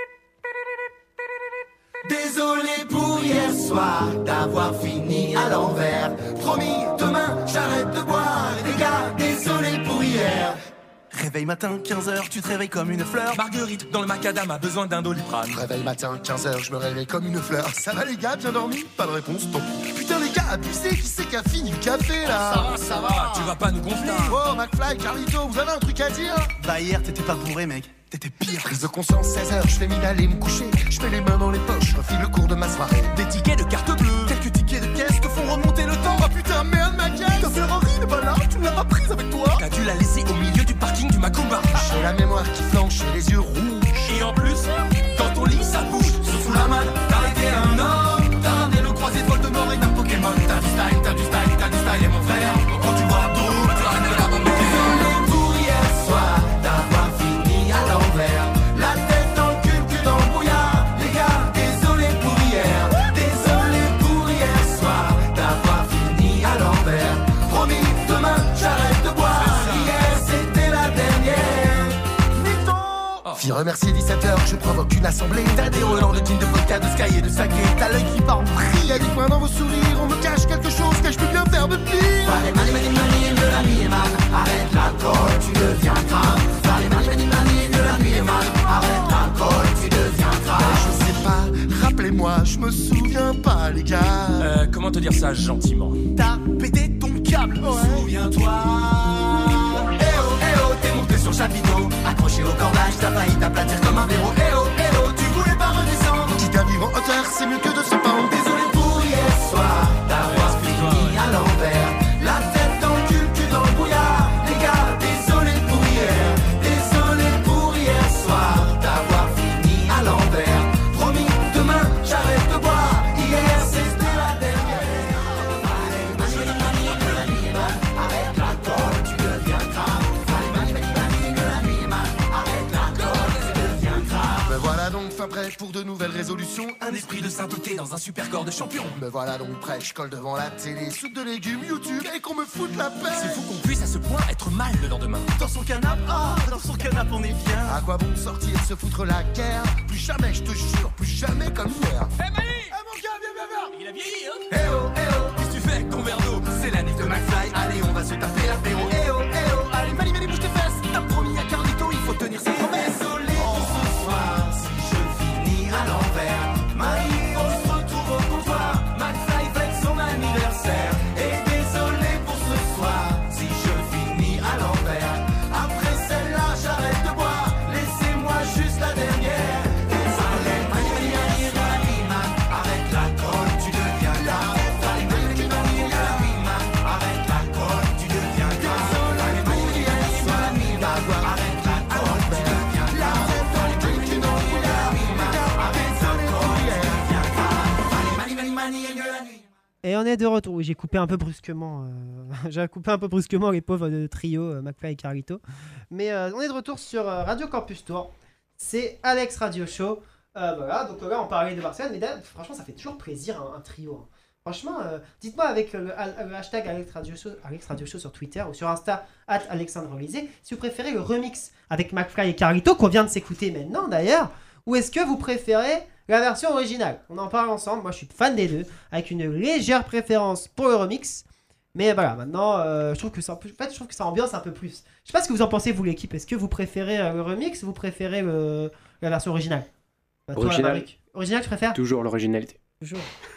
Désolé pour hier soir d'avoir fini à l'envers. Promis, demain j'arrête de boire. Les gars, désolé pour hier. Réveil matin, quinze heures, tu te réveilles comme une fleur. Marguerite, dans le macadam, a besoin d'un Doliprane. Réveil matin, quinze heures, je me réveille comme une fleur. Ça va les gars, bien dormi? Pas de réponse, tant pis. Putain les gars, abusez, qui c'est qui a fini le café là? Ça va, ça va, tu vas pas nous gonfler. Oh, McFly, Carlito, vous avez un truc à dire? Bah hier, t'étais pas bourré, mec. T'étais pire. Prise de conscience, seize heures, je fais mine aller me coucher. Je mets les mains dans les poches, je refile le cours de ma soirée. Des tickets de carte bleue. Quelques tickets de caisse te font remonter le temps. Oh putain, merde, ma caisse! Ta Ferrari n'est pas là, tu ne l'as pas prise avec toi. T'as dû la laisser au milieu du parking du Macumba. J'ai la mémoire qui flanche, j'ai les yeux rouges. Et en plus, dans ton lit, ça bouge. Sous la main, t'as été un homme. T'as ramené le croisé de Voldemort et d'un Pokémon. T'as du style, t'as du style, t'as du style, et mon frère. Quand tu vois tout, tu ramènes la bombe. Désolé pour hier soir d'avoir fini à l'envers. La tête dans le cul, le cul dans le brouillard. Les gars, désolé pour hier. Désolé pour hier soir d'avoir fini à l'envers. Promis, demain j'arrête de boire. Hier c'était la dernière. Mytho. Fille remercier dix-sept heures, je provoque une assemblée. T'as des relents de jeans, de vodka, de sky et de sacré. T'as l'œil qui part en vrille. Y'a des coins dans vos sourires, on me cache quelque chose que je peux bien faire de pire. Allez, mani, mani, mani, de la nuit est mal. Arrête l'alcool, tu deviens grave. Allez, mani, mani, mani, de la nuit est mal. Arrête l'alcool, tu deviens grave. Je sais pas, rappelez-moi, je me souviens pas, les gars. Euh, comment te dire ça gentiment? T'as pété ton câble. Souviens-toi. Eh oh, eh oh, t'es monté sur le chapiteau. Accroché au cordage, t'as failli t'aplatir comme un verrou. Eh oh, eh oh, tu voulais pas redescendre. Quitte à vivre en hauteur, c'est mieux que de se pendre. Désolé pour hier soir d'avoir fini à l'envers. La tête dans le cul, le cul dans le brouillard. Les gars, désolé pour hier. Désolé pour hier soir d'avoir fini à l'envers. Promis, demain j'arrête de boire. Hier c'était la dernière. Allez, mani, mani, mani, de la nuit est mal. Arrête l'alcool, tu deviens grave. Allez, mani, mani, mani, de la enfin prêt pour de nouvelles résolutions. Un esprit de sainteté dans un super corps de champion. Me voilà donc prêt, je colle devant la télé, soupe de légumes, YouTube et qu'on me foute la paix. C'est fou qu'on puisse à ce point être mal le lendemain. Dans son canapé, ah, dans son canapé on est bien. À quoi bon sortir, se foutre la guerre? Plus jamais, je te jure, plus jamais comme hier. Eh Mani! Eh mon gars, viens, viens, viens. Il a vieilli, hein? Eh oh, eh oh, qu'est-ce que tu fais avec ton verre d'eau? C'est la nif de McFly, allez, on va se taper l'apéro. Eh oh, eh oh, allez, Mani, Mani, bouge tes fesses. T'as promis à Carlito, il faut tenir ses promesses. Désolé pour ce soir, si je finis à l'envers. Mani, on se retrouve au comptoir. McFly fête son anniversaire. Et désolé pour ce soir, si je finis à l'envers. Après celle-là, j'arrête de boire. Laissez-moi juste la dernière. Désolé, Mani, Mani, Mani, Mani, man. Arrête la colle, tu deviens grave. Allez, Mani, Mani, Mani, Mani, man. Arrête la colle, tu deviens grave. Allez, Mani, Mani, Mani, Mani, man. Arrête la colle, tu deviens grave. Allez, Mani, Mani, Mani, Mani, man. Arrête la colle, tu deviens grave. Allez, Mani, Mani, Mani, Mani, Mani. Et on est de retour. Oui, j'ai coupé un peu brusquement. euh, J'ai coupé un peu brusquement les pauvres de trio euh, McFly et Carlito. Mais euh, on est de retour sur euh, Radio Campus Tour. C'est Alex Radio Show. Euh, voilà, donc euh, là on parlait de Barcelone. Mais d'ailleurs, franchement, ça fait toujours plaisir un, un trio. hein. Franchement, euh, dites-moi avec le, le- le hashtag Alex Radio Show, Alex Radio Show sur Twitter ou sur Insta, at Alexandre Lisée, si vous préférez le remix avec McFly et Carlito qu'on vient de s'écouter maintenant d'ailleurs, ou est-ce que vous préférez la version originale? On en parle ensemble. Moi, je suis fan des deux, avec une légère préférence pour le remix. Mais voilà, maintenant, euh, je trouve que ça, en fait, je trouve que ça ambiance un peu plus. Je sais pas ce que vous en pensez, vous, l'équipe. Est-ce que vous préférez euh, le remix ou vous préférez le- la version originale? Bah, toi, Original. Maverick. Original, tu préfères? Toujours l'originalité. Toujours.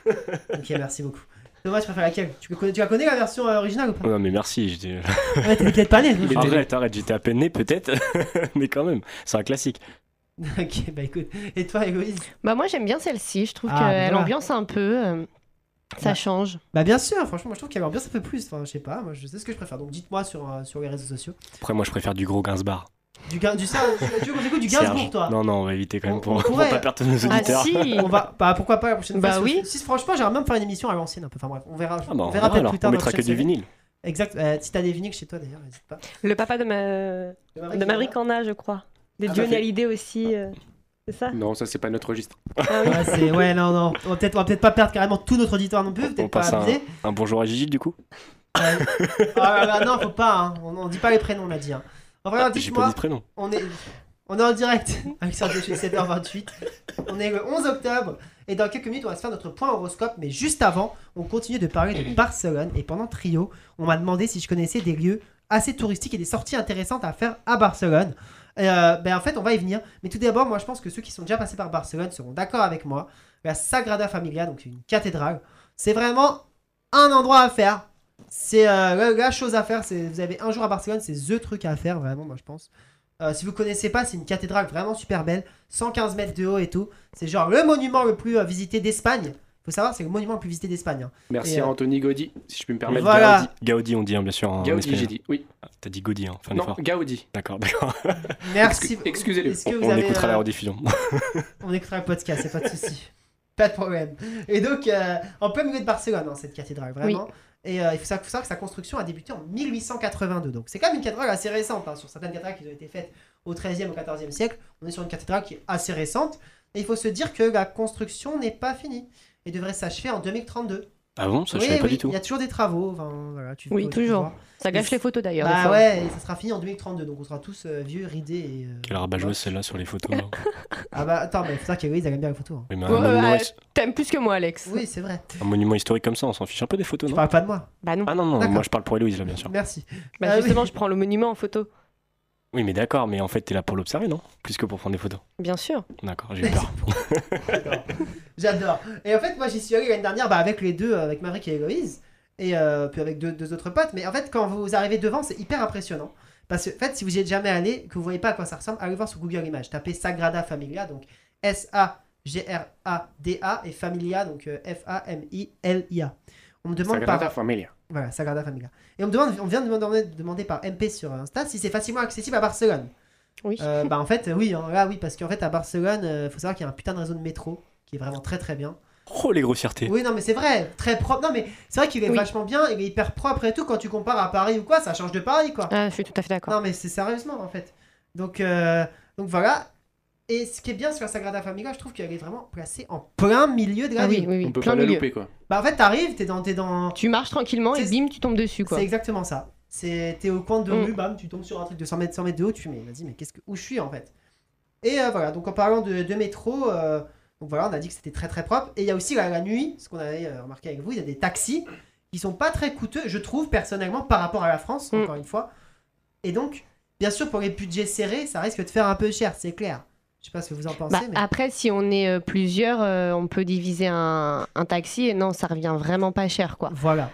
Ok, merci beaucoup. Thomas, tu préfères laquelle? Tu la connais, tu la connais la version euh, originale ou pas? Non mais merci, j'étais... Ouais, t'es peut-être pas né. Il était- Arrête, arrête, j'étais à peine né peut-être, mais quand même, c'est un classique. Ok, bah écoute. Et toi, Héloïse? Bah moi j'aime bien celle-ci, je trouve Ah, qu'elle voilà. ambiance un peu, euh, ça Bah. change. Bah bien sûr, franchement, moi je trouve qu'elle ambiance un peu plus. Enfin, je sais pas, moi je sais ce que je préfère. Donc dites-moi sur, euh, sur les réseaux sociaux. Après moi je préfère du gros Gainsbourg. Du, Gain- du, ça, tu, tu veux qu'on écoute du Gainsbourg, Serge. toi? Non, non, on va éviter quand même On- pour, on pour pourrait- pas perdre nos Ah auditeurs. si. On va, bah pourquoi pas la prochaine Bah fois. oui. Si, franchement, j'aimerais même faire une émission à l'ancienne un peu. Enfin bref, on verra. Ah bah, on on verra verra peut-être alors, plus tard. on dans mettra le que chef du série. vinyle. Exact. Euh, si t'as des vinyles chez toi d'ailleurs, n'hésite pas. Le papa de ma... Maverick, de il Maverick en en a, je crois. Des Ah, Johnny parfait. Hallyday aussi, euh, c'est ça? Non, ça c'est pas notre registre. Ah oui. Ouais, c'est- ouais, non, non. On va peut-être on va peut-être pas perdre carrément tout notre auditoire non plus. On Peut-être pas passe un, abuser. un bonjour à Gigi du coup. Ouais. Ah là là, non, faut pas. Hein. On, on dit pas les prénoms, on a dit. Hein. Enfin, Ah, J'ai pas dites-moi. dit de prénom. On est, on est en direct avec Sergio chez sept heures vingt-huit. On est le onze octobre et dans quelques minutes on va se faire notre point horoscope. Mais juste avant, on continue de parler de Barcelone. Et pendant Trio, on m'a demandé si je connaissais des lieux assez touristiques et des sorties intéressantes à faire à Barcelone. Et euh, ben en fait, on va y venir. Mais tout d'abord, moi je pense que ceux qui sont déjà passés par Barcelone seront d'accord avec moi. La Sagrada Familia, donc une cathédrale, c'est vraiment un endroit à faire. C'est euh, la, la chose à faire. C'est, vous avez un jour à Barcelone, c'est the truc à faire, vraiment, moi je pense. Euh, si vous connaissez pas, c'est une cathédrale vraiment super belle, cent quinze mètres de haut et tout. C'est genre le monument le plus euh, visité d'Espagne. Faut savoir, c'est le monument le plus visité d'Espagne. hein. Merci Et, à euh, Anthony Gaudi, si je peux me permettre. Voilà. Gaudi, Gaudi, on dit hein, bien sûr en Gaudi, espagnol. j'ai dit. Oui. Ah, T'as dit Gaudi, hein, fais un Non, effort. Gaudi. D'accord, d'accord. Merci. Excu- excusez-le. Est-ce que vous On avez, écoutera euh, la rediffusion. On écoutera le podcast, c'est pas de souci. Pas de problème. Et donc, euh, en plein milieu de Barcelone, hein, cette cathédrale, vraiment. Et euh, il faut savoir faut savoir que sa construction a débuté en mille huit cent quatre-vingt-deux. Donc, c'est quand même une cathédrale assez récente. hein, sur certaines cathédrales qui ont été faites au treizième, au quatorzième siècle, on est sur une cathédrale qui est assez récente. Et il faut se dire que la construction n'est pas finie et devrait s'achever en deux mille trente-deux. Ah bon, ça je oui, savais pas oui, du tout. il y a toujours des travaux. Enfin, voilà, tu Oui, faut- tu peux toujours. voir. Ça gâche les photos d'ailleurs. des Bah fois. ouais, et ça sera fini en deux mille trente-deux. Donc, on sera tous euh, vieux, ridés. Et, euh, Quelle rabat-joueuse celle-là sur les photos. là. Ah bah attends, mais il faut savoir qu'Héloïse, elle aime bien les photos. hein. Oui, mais un, Ouais, monument, ouais, his- T'aimes plus que moi, Alex. Oui, c'est vrai. un monument historique comme ça, on s'en fiche un peu des photos, Tu non parles pas de moi. Bah non. Ah non, non, D'accord. moi je parle pour Héloïse là, bien sûr. Merci. Bah Ah oui. justement, je prends le monument en photo. Oui, mais d'accord, mais en fait t'es là pour l'observer, non? Plus que pour prendre des photos. Bien sûr. D'accord, j'ai eu peur. J'adore. J'adore. Et en fait, moi, j'y suis allé l'année dernière bah, avec les deux, euh, avec Maverick et Héloïse, et euh, puis avec deux, deux autres potes. Mais en fait, quand vous arrivez devant, c'est hyper impressionnant. Parce que, en fait, si vous y êtes jamais allé, que vous voyez pas à quoi ça ressemble, allez voir sur Google Images. Tapez Sagrada Familia, donc S A G R A D A, et Familia, donc euh, F A M I L I A. On me demande Sagrada par... Familia. Voilà, Sagrada Familia. Et on me demande, on vient de me demander, demander par M P sur Insta si c'est facilement accessible à Barcelone. Oui. Euh, bah en fait, oui, hein, là oui, parce qu'en fait à Barcelone, euh, faut savoir qu'il y a un putain de réseau de métro qui est vraiment très très bien. Oh les grossièretés. Oui, non, mais c'est vrai, très propre. Non, mais c'est vrai qu'il est Oui. vachement bien, il est hyper propre et tout. Quand tu compares à Paris ou quoi, ça change de Paris quoi. Ah, je suis tout à fait d'accord. Non, mais c'est sérieusement en fait. Donc, euh, donc voilà. Et ce qui est bien sur la Sagrada Familia, je trouve qu'elle est vraiment placée en plein milieu de la Ah oui, ville. oui, oui. On peut plein pas la milieu. louper, quoi. Bah en fait, t'arrives, t'es dans, t'es dans... Tu marches tranquillement et C'est- bim, tu tombes dessus, quoi. C'est exactement ça. C'est, t'es au coin de Mm. rue, bam, tu tombes sur un truc de cent mètres, cent mètres de haut, tu fais, mais vas-y, mais qu'est-ce que, où je suis en fait. Et euh, voilà, donc en parlant de, de métro, euh, donc voilà, on a dit que c'était très très propre. Et il y a aussi la, la nuit, ce qu'on avait euh, remarqué avec vous, il y a des taxis qui sont pas très coûteux, je trouve personnellement, par rapport à la France, Mm. encore une fois. Et donc, bien sûr, pour les budgets serrés, ça risque de faire un peu cher, c'est clair. Je sais pas ce que vous en pensez, Bah, mais... Après, si on est euh, plusieurs, euh, on peut diviser un, un taxi et non, ça revient vraiment pas cher, quoi. Voilà.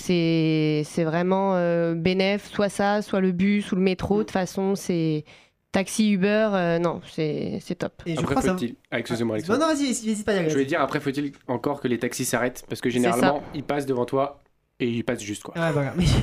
C'est c'est vraiment euh, bénéf, soit ça, soit le bus ou le métro. De toute façon, c'est taxi, Uber, euh, non, c'est c'est top. Et je Après, crois ça... faut-il. Ah, excusez-moi, Non, Alexandre. non, vas-y, n'hésite pas à y aller. Je vais dire, après, faut-il encore que les taxis s'arrêtent parce que ça. généralement, ils passent devant toi et ils passent juste, quoi. Ah voilà, oui,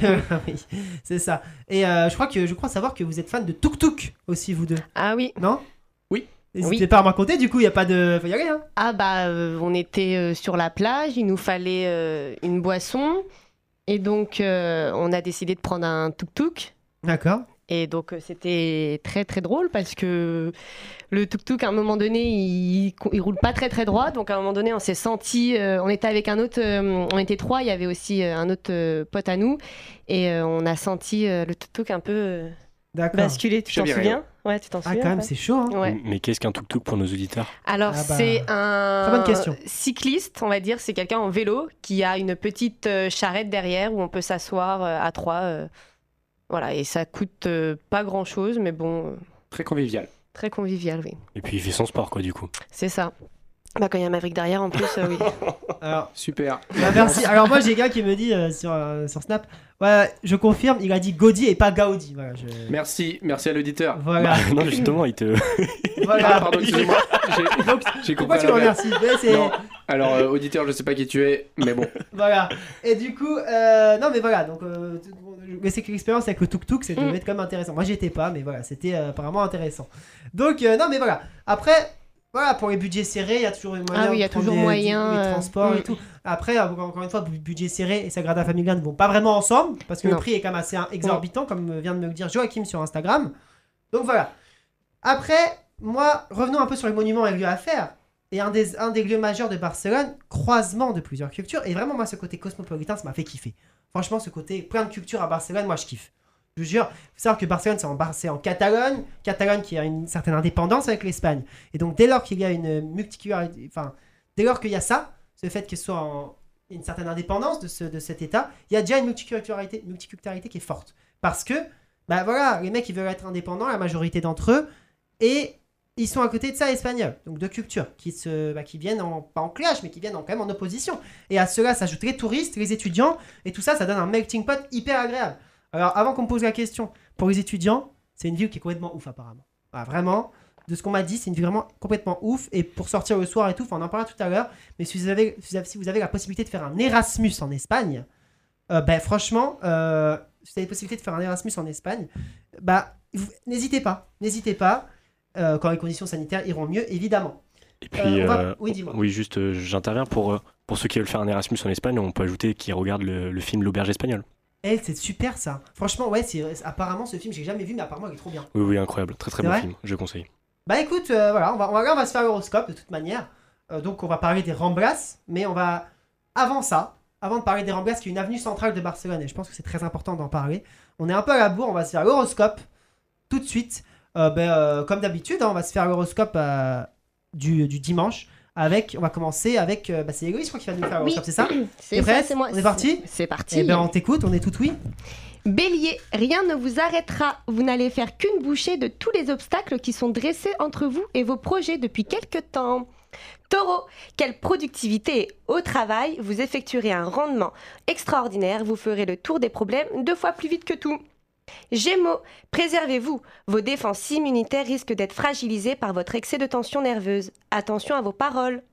c'est ça. Et euh, je crois que je crois savoir que vous êtes fan de Tuk Tuk aussi, vous deux, Ah oui. non? Oui. N'hésitez Oui. pas à me raconter, du coup, il n'y a pas de... Faut y aller, hein. Ah bah, euh, on était euh, sur la plage, il nous fallait euh, une boisson. Et donc, euh, on a décidé de prendre un tuk-tuk. D'accord. Et donc, euh, c'était très, très drôle parce que le tuk-tuk, à un moment donné, il, il roule pas très, très droit. Donc, à un moment donné, on s'est senti... euh, on était avec un autre... euh, on était trois, il y avait aussi euh, un autre euh, pote à nous. Et euh, on a senti euh, le tuk-tuk un peu euh, D'accord. basculer. Tu t'en Chaviré, souviens? Ouais, tu t'en Ah, souviens? quand même, ouais. c'est chaud, hein. Ouais. Mais qu'est-ce qu'un tuk-tuk pour nos auditeurs? Alors, Ah bah, c'est un très bonne question. cycliste, on va dire. C'est quelqu'un en vélo qui a une petite euh, charrette derrière où on peut s'asseoir euh, à trois. euh, voilà, et ça coûte euh, pas grand-chose, mais bon, euh, Très convivial. très convivial, oui. Et puis il fait son sport, quoi, du coup. C'est ça. Bah, quand il y a un Maverick derrière, en plus, euh, oui. Alors, Super. bah, merci. Alors, moi, j'ai un gars qui me dit euh, sur, euh, sur Snap, ouais, je confirme, il a dit Gaudi et pas Gaudi. Voilà, je... Merci, merci à l'auditeur. Voilà. Bah, non, justement, il te. Voilà. Ah, pardon, excusez-moi. J'ai- Donc, J'ai pourquoi compris tu à le l'inverse. remercies? Ouais, c'est- Non. Alors, euh, auditeur, je sais pas qui tu es, mais bon. Voilà. Et du coup, euh, non mais voilà, donc euh, t- mais c'est que l'expérience avec le tuk-tuk, ça devait Mm. être quand même intéressant. Moi j'y étais pas, mais voilà, c'était euh, apparemment intéressant. Donc euh, non mais voilà. Après, voilà, pour les budgets serrés, il y a toujours moyen Ah oui, il y a de prendre toujours des- moyen, des, les euh, transports et mm. tout. Après, euh, encore une fois, bu- budget serré et Sagrada Familia ne vont pas vraiment ensemble parce que le Non. prix est quand même assez hein, exorbitant, comme vient de me le dire Joachim sur Instagram. Donc voilà. Après, moi, revenons un peu sur les monuments et lieux à faire. Et un des, un des lieux majeurs de Barcelone, croisement de plusieurs cultures. Et vraiment, moi, ce côté cosmopolitain, ça m'a fait kiffer. Franchement, ce côté plein de cultures à Barcelone, moi, je kiffe. Je vous jure, il faut savoir que Barcelone, c'est en, Bar- c'est en Catalogne. Catalogne qui a une certaine indépendance avec l'Espagne. Et donc, dès lors qu'il y a une multiculturalité, enfin, dès lors qu'il y a ça, ce fait qu'il soit en une certaine indépendance de, ce, de cet État, il y a déjà une multiculturalité, multiculturalité qui est forte. Parce que, bah voilà, les mecs, ils veulent être indépendants, la majorité d'entre eux, et ils sont à côté de ça espagnols, donc deux cultures qui, se, bah, qui viennent en, pas en clash, mais qui viennent en, quand même en opposition. Et à cela s'ajoutent les touristes, les étudiants, et tout ça, ça donne un melting pot hyper agréable. Alors, avant qu'on me pose la question, pour les étudiants, c'est une ville qui est complètement ouf apparemment. Ah, vraiment, de ce qu'on m'a dit, c'est une ville vraiment complètement ouf. Et pour sortir le soir et tout, enfin, on en parlera tout à l'heure, mais si vous avez, si vous avez, si vous avez la possibilité de faire un Erasmus en Espagne, euh, ben franchement, euh, si vous avez la possibilité de faire un Erasmus en Espagne, bah, vous- n'hésitez pas, n'hésitez pas, euh, quand les conditions sanitaires iront mieux, évidemment. Et puis, Euh, on va- euh, oui, dis-moi. oui, juste, euh, j'interviens pour, euh, pour ceux qui veulent faire un Erasmus en Espagne, on peut ajouter qu'ils regardent le, le film L'Auberge espagnole. Eh, c'est super ça. Franchement, ouais, c'est, apparemment, ce film, j'ai jamais vu, mais apparemment, il est trop bien. Oui, oui, incroyable. Très, très C'est bon vrai film, je conseille. Bah écoute, euh, voilà, on va, on, va, là, on va se faire l'horoscope de toute manière. Euh, donc on va parler des Ramblas, mais on va, avant ça, avant de parler des Ramblas, qui est une avenue centrale de Barcelone, et je pense que c'est très important d'en parler, on est un peu à la bourre, on va se faire l'horoscope tout de suite. Euh, ben, euh, comme d'habitude, hein, on va se faire l'horoscope euh, du, du dimanche. Avec, on va commencer avec, euh, bah, c'est Héloïse, je crois, qui va nous faire l'horoscope, c'est ça? C'est T'es ça, prête c'est moi. On est parti? C'est parti. Eh ben on t'écoute, on est tout oui. Bélier, rien ne vous arrêtera. Vous n'allez faire qu'une bouchée de tous les obstacles qui sont dressés entre vous et vos projets depuis quelque temps. Taureau, quelle productivité au travail. Vous effectuerez un rendement extraordinaire. Vous ferez le tour des problèmes deux fois plus vite que tout. Gémeaux, préservez-vous. Vos défenses immunitaires risquent d'être fragilisées par votre excès de tension nerveuse. Attention à vos paroles.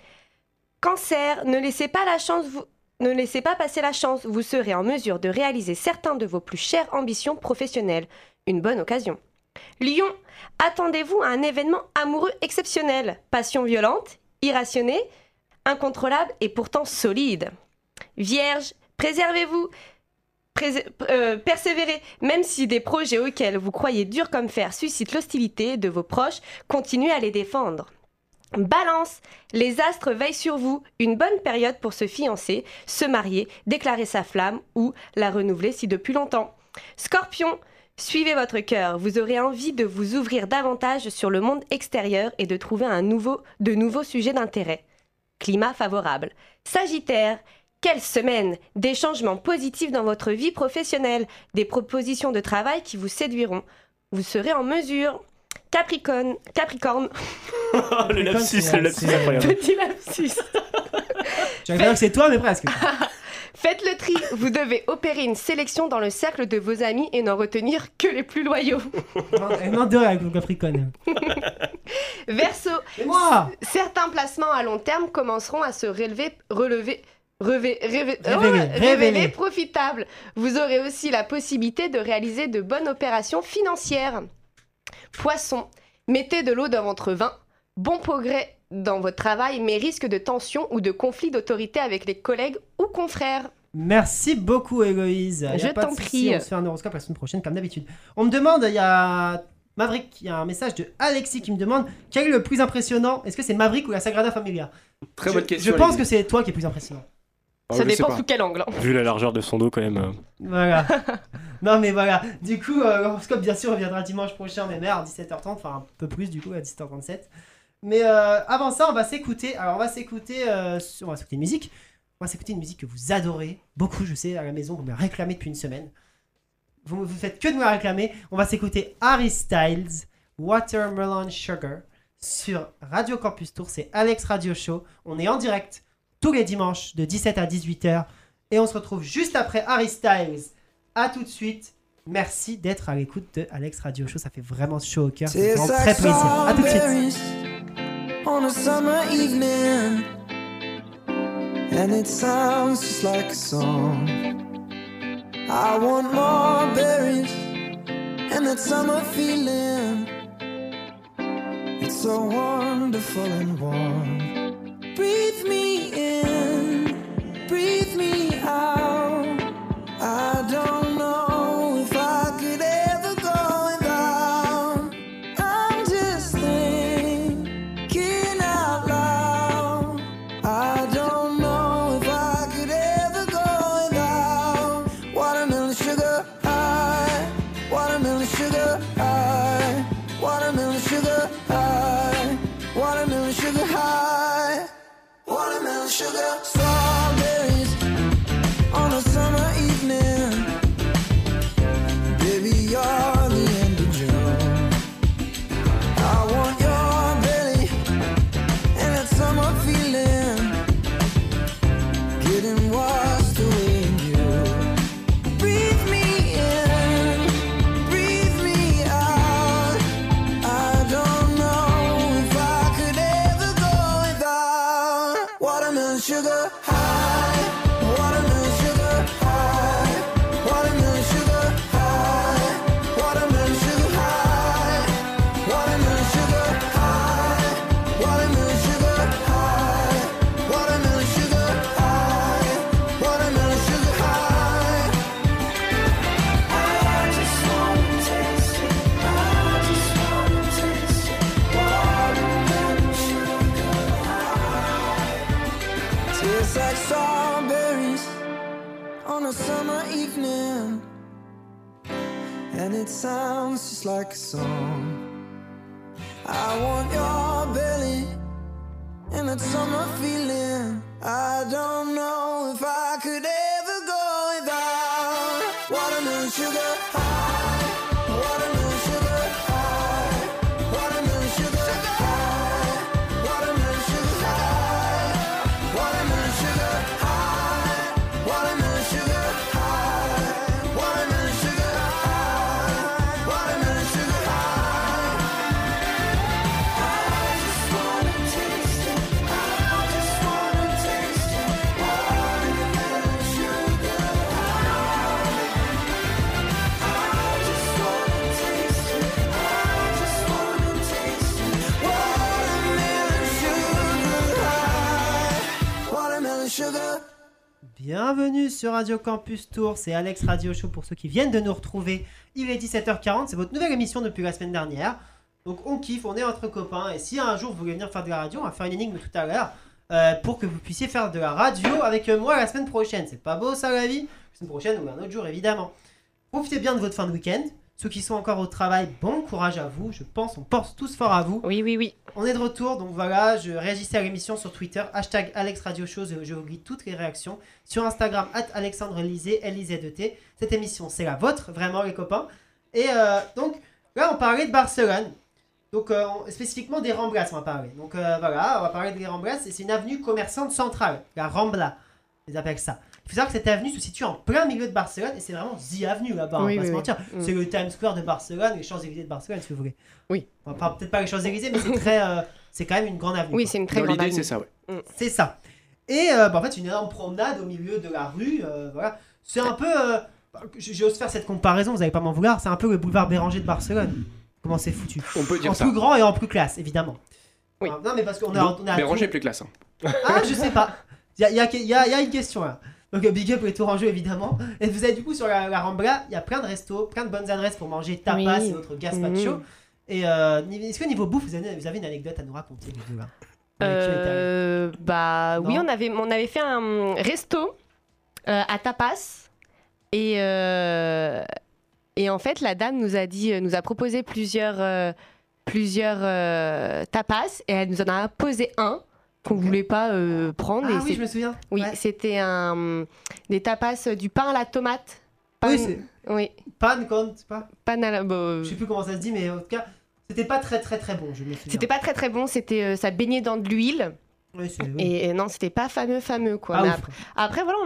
Cancer, ne laissez pas la chance vous... Ne laissez pas passer la chance, vous serez en mesure de réaliser certains de vos plus chères ambitions professionnelles. Une bonne occasion. Lion, attendez-vous à un événement amoureux exceptionnel. Passion violente, irrationnée, incontrôlable et pourtant solide. Vierge, préservez-vous. Prés- euh, persévérez, même si des projets auxquels vous croyez durs comme fer suscitent l'hostilité de vos proches, continuez à les défendre. Balance, les astres veillent sur vous, une bonne période pour se fiancer, se marier, déclarer sa flamme ou la renouveler si depuis longtemps. Scorpion, suivez votre cœur, vous aurez envie de vous ouvrir davantage sur le monde extérieur et de trouver un nouveau, de nouveaux sujets d'intérêt. Climat favorable. Sagittaire, quelle semaine! Des changements positifs dans votre vie professionnelle, des propositions de travail qui vous séduiront. Vous serez en mesure. Capricorne, Capricorne, Le lapsus, c'est- le lapsus c'est- incroyable. petit lapsus. J'allais dire que c'est toi, mais presque. Faites le tri, vous devez opérer une sélection dans le cercle de vos amis et n'en retenir que les plus loyaux. Elle demande de rien avec le Capricorne. Verseau, Et moi certains placements à long terme commenceront à se relever, relever, relever, rêver- oh, Révéler, révéler révéler. profitables. Vous aurez aussi la possibilité de réaliser de bonnes opérations financières. Poisson, mettez de l'eau dans votre vin. Bon progrès dans votre travail, mais risque de tension ou de conflit d'autorité avec les collègues ou confrères. Merci beaucoup, Héloïse. Y a Je pas de t'en souci, prie. On se fait un horoscope la semaine prochaine, comme d'habitude. On me demande, il y a Maverick, il y a un message de Alexis qui me demande quel est le plus impressionnant. Est-ce que c'est Maverick ou la Sagrada Familia? Très je, bonne question. Je pense Lily. que c'est toi qui es plus impressionnant. Oh, Ça je sais dépend pas. sous quel angle. Vu la largeur de son dos, quand même. euh, Voilà. Non, mais voilà. Du coup, euh, l'horoscope, bien sûr, reviendra dimanche prochain, mais à dix-sept heures trente, enfin un peu plus, du coup, à dix-sept heures trente-sept. Mais euh, avant ça, on va s'écouter. Alors, on va s'écouter, euh, sur- on va s'écouter une musique. On va s'écouter une musique que vous adorez beaucoup, je sais, à la maison, vous me la réclamez depuis une semaine. Vous, vous faites que de me la réclamer. On va s'écouter Harry Styles, Watermelon Sugar, sur Radio Campus Tour. C'est Alex Radio Show. On est en direct tous les dimanches de dix-sept à dix-huit heures. Et on se retrouve juste après Harry Styles. À tout de suite. Merci d'être à l'écoute de Alex Radio Show. Ça fait vraiment chaud au cœur. Ça fait Tastes vraiment like très plaisir. À tout de suite. strawberries on a summer evening, and it sounds just like a song. I want more berries and that summer feeling. It's so wonderful and warm. Breathe me in, breathe me out. I don't know if I could ever go without. I'm just thinking out loud. I don't know if I could ever go without watermelon sugar high, watermelon sugar high, watermelon sugar high, watermelon sugar high, watermelon sugar. Strawberries on a summer evening. Baby, you're the end of June. I want your belly and that summer feeling, getting washed away in you. Breathe me in, breathe me out. I don't know if I could ever go without watermelon sugar high, watermelon sugar high, watermelon sugar high, watermelon sugar high, watermelon sugar high, watermelon sugar high, watermelon sugar high, watermelon sugar high. I just wanna taste it, I just wanna taste it, watermelon sugar high. Tastes like strawberries on a summer evening, and it sounds just like a song. I want your belly and that summer feeling. I don't know if I could ever go without watermelon sugar high, watermelon sugar high, watermelon sugar high, watermelon sugar high, watermelon sugar high, watermelon sugar high, watermelon sugar high, watermelon sugar high. I just wanna taste it, I just wanna taste it, watermelon bienvenue sur Radio Campus Tours, c'est Alex Radio Show pour ceux qui viennent de nous retrouver. Il est dix-sept heures quarante, c'est votre nouvelle émission depuis la semaine dernière. Donc on kiffe, on est entre copains et si un jour vous voulez venir faire de la radio, on va faire une énigme tout à l'heure euh, pour que vous puissiez faire de la radio avec moi la semaine prochaine. C'est pas beau ça la vie? La semaine prochaine ou un autre jour évidemment. Profitez bien de votre fin de week-end. Ceux qui sont encore au travail, bon courage à vous. Je pense, on pense tous fort à vous. Oui, oui, oui. On est de retour, donc voilà, je réagissais à l'émission sur Twitter, hashtag Alex Radio Show, je, je vous lis toutes les réactions. Sur Instagram, at Alexandre Lisée, L I Z E T. Cette émission, c'est la vôtre, vraiment les copains. Et euh, donc, là, on parlait de Barcelone. Donc, euh, on- spécifiquement des Ramblas, on va parler. Donc, euh, voilà, on va parler des Ramblas. Et c'est une avenue commerçante centrale, la Rambla, ils appellent ça. Il faut savoir que cette avenue se situe en plein milieu de Barcelone et c'est vraiment The Avenue là-bas, on Oui, va pas oui, se oui. mentir. Mm. C'est le Times Square de Barcelone, les Champs-Élysées de Barcelone, si vous voulez. Oui. Enfin, pas- peut-être pas les Champs-Élysées, mais c'est très, euh, c'est quand même une grande avenue. Oui, quoi. c'est une très Dans grande l'idée, avenue. c'est ça, ouais. C'est ça. Et euh, bah, en fait, une énorme promenade au milieu de la rue. euh, voilà. C'est un peu. euh, bah, j- J'ose faire cette comparaison, vous n'allez pas m'en vouloir. C'est un peu le boulevard Béranger de Barcelone. Comment c'est foutu. On peut dire En ça. plus grand et en plus classe, évidemment. Oui. Ah, non, mais parce qu'on est, Donc, on est à Béranger est Tours. plus classe. hein. Ah, je sais pas. Il y a, il y, a, il y, a, il y a une question là. Donc, euh, big up les Tourangeux, évidemment. Et vous avez du coup sur la, la Rambla, il y a plein de restos, plein de bonnes adresses pour manger tapas Oui. et autres gazpacho. Mhm. Et euh, ni- est-ce que niveau bouffe, vous avez, vous avez une anecdote à nous raconter, les deux, là Avec qui on est allé Euh, bah oui, Non. on avait, on avait fait un resto euh, à tapas et euh, et en fait la dame nous a dit, nous a proposé plusieurs euh, plusieurs euh, tapas et elle nous en a posé un qu'on Ok. voulait pas euh, prendre. Ah et oui, c'est- je me souviens. oui, Ouais. c'était un des tapas du pain à la tomate. Oui, Pan- c'est oui, pan compte pas. pan à la. bon, Je sais plus comment ça se dit, mais en tout cas, c'était pas très très très bon, je me souviens. c'était pas très très bon. C'était euh, ça baignait dans de l'huile Oui, c'est- oui. et, et non, c'était pas fameux fameux quoi. Ah, Mais ouf. après, Après, voilà, on,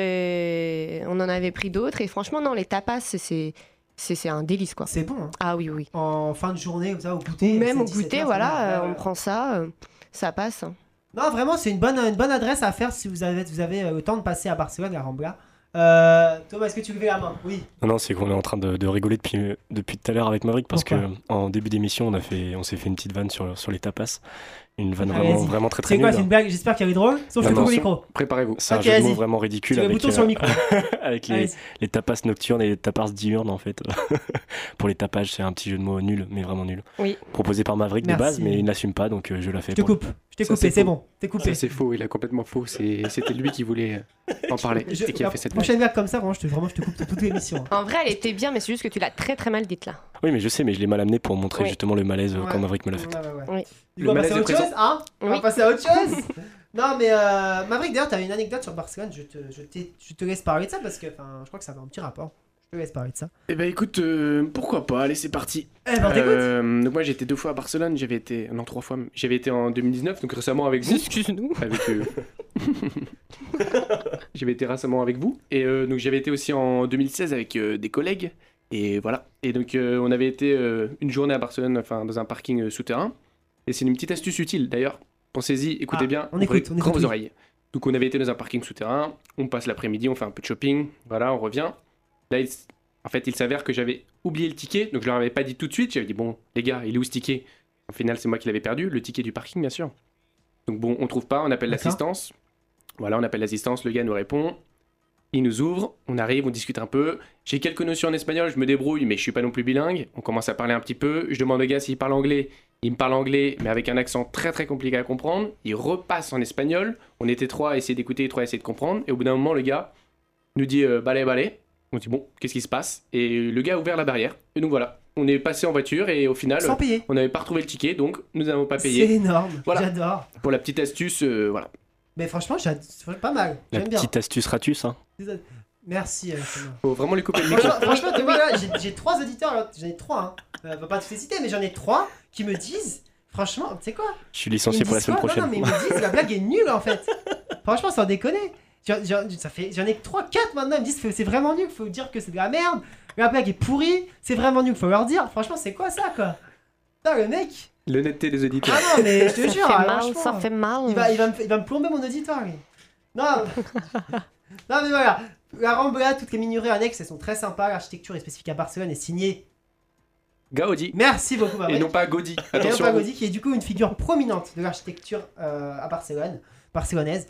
s'était- on en avait pris d'autres. Et franchement, non, les tapas, c'est, c'est, c'est, c'est un délice, quoi. C'est bon, hein. Ah oui, oui. En fin de journée, comme ça, au goûter. Même c'est au dix-sept goûter, heures, voilà, c'est euh, bon. on Ouais, prend ça, euh, ça passe. Non, vraiment, c'est une bonne, une bonne adresse à faire si vous avez, vous avez euh, le temps de passer à Barcelone, la Rambla. Euh, Thomas, est-ce que tu levais la main? Oui. Non, non, c'est qu'on est en train de, de rigoler depuis, depuis tout à l'heure avec Maverick parce que Pourquoi en début d'émission, on, a fait, on s'est fait une petite vanne sur, sur les tapas. Une vanne Allez, vraiment, vas-y. vraiment très très C'est quoi, nulle. c'est une blague? J'espère qu'elle est drôle. Sauf que je Non, coupe non, le c'est- micro. Préparez-vous. C'est un Ok, jeu de mots vas-y. vraiment Tu ridicule mets le avec, bouton sur le micro. avec les, Allez. les tapas nocturnes et les tapas diurnes en fait. Pour les tapages, c'est un petit jeu de mots nul, mais vraiment nul. Oui. Proposé par Maverick Merci. de base, mais il n'assume pas, donc euh, je la fais. Je te pour- coupe. Je t'ai Ça, coupé, c'est c'est faux. bon. T'es coupé. Ça, c'est faux, il a complètement faux. C'est- C'était lui qui voulait euh, en parler Je- et qui a la fait cette blague. prochaine blague comme ça, vraiment, je te, vraiment, je te coupe de toute l'émission. En vrai, elle était bien, mais c'est juste que tu l'as très très mal dite là. Oui, mais je sais, mais je l'ai mal amené pour montrer Oui. justement le malaise euh, Ouais. quand Maverick me l'a fait. Ouais, ouais, ouais. Oui. Du Le coup, on va passer à malaise autre est chose, hein On va Oui. passer à autre chose. Non, mais euh, Maverick, d'ailleurs, t'avais une anecdote sur Barcelone. Je te, je, t'ai- je te laisse parler de ça parce que enfin, je crois que ça a un petit rapport. Je te laisse parler de ça. Eh ben écoute, euh, pourquoi pas, allez c'est parti. Eh ben, on t'écoute. Euh, donc moi j'ai été deux fois à Barcelone, j'avais été, non trois fois, j'avais été en deux mille dix-neuf, donc récemment avec vous. Excuse-nous. Avec, euh, j'avais été récemment avec vous, et euh, donc j'avais été aussi en deux mille seize avec euh, des collègues, et voilà. Et donc euh, on avait été euh, une journée à Barcelone, enfin dans un parking euh, souterrain, et c'est une petite astuce utile d'ailleurs. Pensez-y, écoutez Ah, bien, on ouvrez écoute, on grand écoute, vos oui. oreilles. Donc on avait été dans un parking souterrain, on passe l'après-midi, on fait un peu de shopping, voilà, on revient. Là, il s- en fait, il s'avère que j'avais oublié le ticket, donc je leur avais pas dit tout de suite. J'avais dit, bon, les gars, il est où ce ticket? Au final, c'est moi qui l'avais perdu, le ticket du parking, bien sûr. Donc bon, on trouve pas, on appelle D'accord. l'assistance. Voilà, on appelle l'assistance, le gars nous répond. Il nous ouvre, on arrive, on discute un peu. J'ai quelques notions en espagnol, je me débrouille, mais je suis pas non plus bilingue. On commence à parler un petit peu. Je demande au gars s'il parle anglais. Il me parle anglais, mais avec un accent très très compliqué à comprendre. Il repasse en espagnol. On était trois à essayer d'écouter, trois à essayer de comprendre. Et au bout d'un moment, le gars nous dit euh, balai, balai. On dit bon, qu'est-ce qui se passe? Et le gars a ouvert la barrière. Et donc voilà, on est passé en voiture et au final, Sans payer. on n'avait pas retrouvé le ticket, donc nous n'avons pas C'est payé. énorme. Voilà. J'adore. Pour la petite astuce, euh, voilà. Mais franchement, j'ad- c'est pas mal. La J'aime bien. petite astuce ratus, hein. Merci. euh, Thomas. Faut vraiment lui couper le micro. Franchement, franchement, Thomas, là, j'ai- j'ai trois auditeurs. là. J'en ai trois. Hein. Euh, on va pas tous les citer, mais j'en ai trois qui me disent. Franchement, tu sais quoi? Je suis Ils licencié me pour la disent semaine quoi prochaine. Non, non, mais ils me disent la blague est nulle en fait. Franchement, sans déconner. J'en- J'en ça fait- j'en ai que trois quatre maintenant. Ils me disent que c'est vraiment nul. Faut dire que c'est de la merde. La blague est pourrie. C'est vraiment nul. Faut leur dire. Franchement, c'est quoi ça quoi? Putain, le mec. L'honnêteté des auditeurs. Ah non, mais je te Ça jure. fait ah, mal, franchement, ça fait mal. Il va, il, va me, il va me plomber mon auditoire, lui. Non, non mais voilà. La Rambla, toutes les minières annexes, elles sont très sympas. L'architecture est spécifique à Barcelone et signée. Gaudi. Merci beaucoup, Et Maverick. non pas Gaudi. Et Attention. Léo Pagodi, qui est du coup une figure prominente de l'architecture euh, à Barcelone, barcelonaise.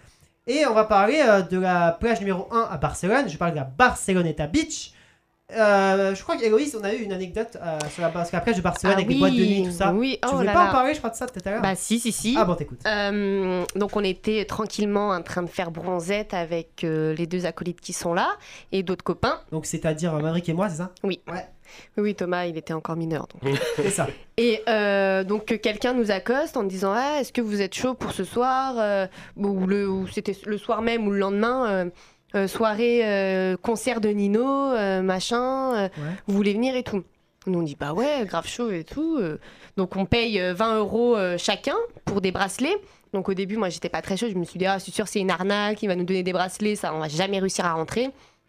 Et on va parler euh, de la plage numéro un à Barcelone. Je parle de la Barceloneta Beach. Euh, je crois qu'Héloïse, on a eu une anecdote euh, sur, la, sur la plage de Barcelone Ah avec oui, les boîtes de nuit et tout ça. oui, Tu oh voulais là pas là. en parler, je crois, de ça tout à l'heure. Bah si, si, si. Ah bon, t'écoutes. Euh, donc on était tranquillement en train de faire bronzette avec euh, les deux acolytes qui sont là et d'autres copains. Donc c'est-à-dire euh, Maverick et moi, c'est ça? Oui. Ouais. Oui, oui, Thomas, il était encore mineur. Donc. C'est ça. Et euh, donc euh, quelqu'un nous accoste en disant ah, est-ce que vous êtes chaud pour ce soir euh, ou, le, ou c'était le soir même ou le lendemain euh, euh, soirée euh, concert de Nino euh, machin euh, Ouais. vous voulez venir et tout. Nous on dit bah ouais grave chaud et tout. euh. Donc on paye euh, vingt euros euh, chacun pour des bracelets. Donc au début moi j'étais pas très chaud, je me suis dit ah c'est sûr c'est une arnaque, il va nous donner des bracelets, ça on va jamais réussir à rentrer.